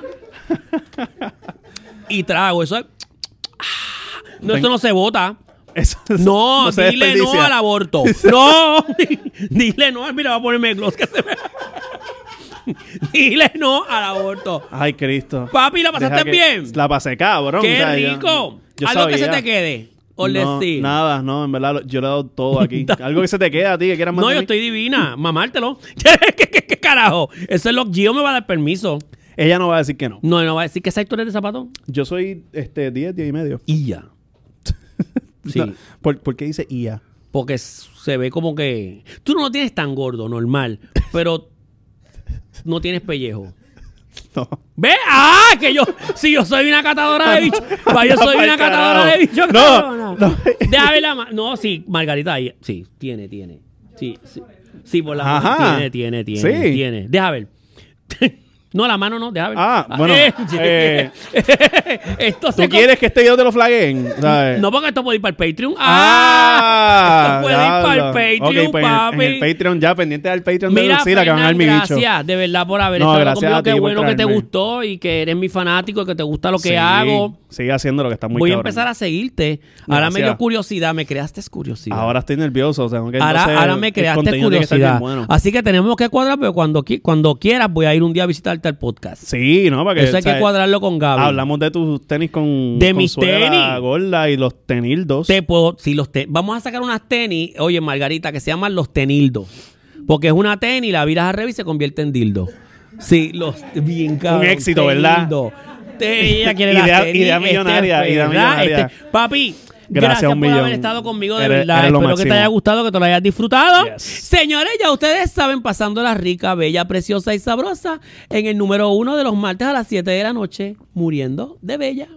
Y trago, eso es. Ah. No, eso no se bota. Eso- No, se dile no desperdicia. al aborto. No, dile no. Mira, va a ponerme gloss que se me. Dile no al aborto. Ay, Cristo. Papi, ¿la pasaste Deja que- bien? La pasé cabrón. ¡Qué o sea, yo- rico! yo Algo que se sabía. te quede. O No, decir. nada, no, en verdad, lo- yo le he dado todo aquí. Algo que se te quede a ti, que quieras No, mantener. yo estoy divina. Mamártelo. ¿Qué, qué, qué carajo? Eso es lo Gio me va a dar permiso. Ella no va a decir que no. No, no va a decir que esa historia de zapato. Yo soy este diez, diez y medio. Y ya. Sí. No, ¿por, ¿Por qué dice I A? Porque s- se ve como que. Tú no lo tienes tan gordo, normal. Pero no tienes pellejo. No. ¿Ve? ¡Ah! Que yo. Si yo soy una catadora de bichos. Pa, yo soy Pa'l una catadora carajo. de bichos, No, cabrona. no. Déjame la ma- No, sí, Margarita ahí. Sí, tiene, tiene. Sí, sí. Sí, por la mano. Ajá. Tiene, tiene, tiene. Sí. Tiene. Deja ver. No, la mano no, deja ver. Ah, bueno, eh, esto ¿Tú se quieres que este video te lo flaguen? ¿Sabes? No, porque esto puede ir para el Patreon. Ah, esto puede ir para el diablo. Patreon, Ok, pues en- papi. En el Patreon ya, pendiente del Patreon de Mira, Lucila, que van a dar mi Fernan, bicho. gracias de verdad por haber No, estado gracias conmigo. a ti Qué por bueno que te traerme. gustó y que eres mi fanático y que te gusta lo que Sí, hago. Sigue haciendo lo que está muy Voy a cabrón. empezar a seguirte. Ahora me Gracias. dio curiosidad, me creaste curiosidad. Ahora estoy nervioso. O sea, aunque Ahora, entonces ahora me el creaste contenido tiene que estar bien curiosidad. bueno. Así que tenemos que cuadrar, pero cuando, qui- cuando quieras voy a ir un día a visitarte al podcast. Sí, ¿no? Para que, Eso hay que ¿sabes? cuadrarlo con Gaby. Hablamos de tus tenis con, De con mis suela tenis. gorda y los tenildos. Te puedo, si los te- vamos a sacar unas tenis, oye Margarita, que se llaman los tenildos. Porque es una tenis, la viras al revés y se convierte en dildo. Sí, los bien cabrón. Un éxito, ¿verdad? tenildo. Te- ella quiere Idea- las tenis, idea este, millonaria, idea ¿verdad? millonaria. Este, papi, Gracias, gracias, un por millón. haber estado conmigo de Eres- verdad. eres lo Espero que te máximo. haya gustado, que te lo hayas disfrutado. Yes. Señores, ya ustedes saben, pasándola rica, bella, preciosa y sabrosa en el número uno de los martes a las siete de la noche, muriendo de bella.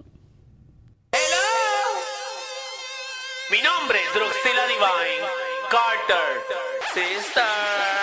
Mi nombre es Druxila Divine Carter. Sister.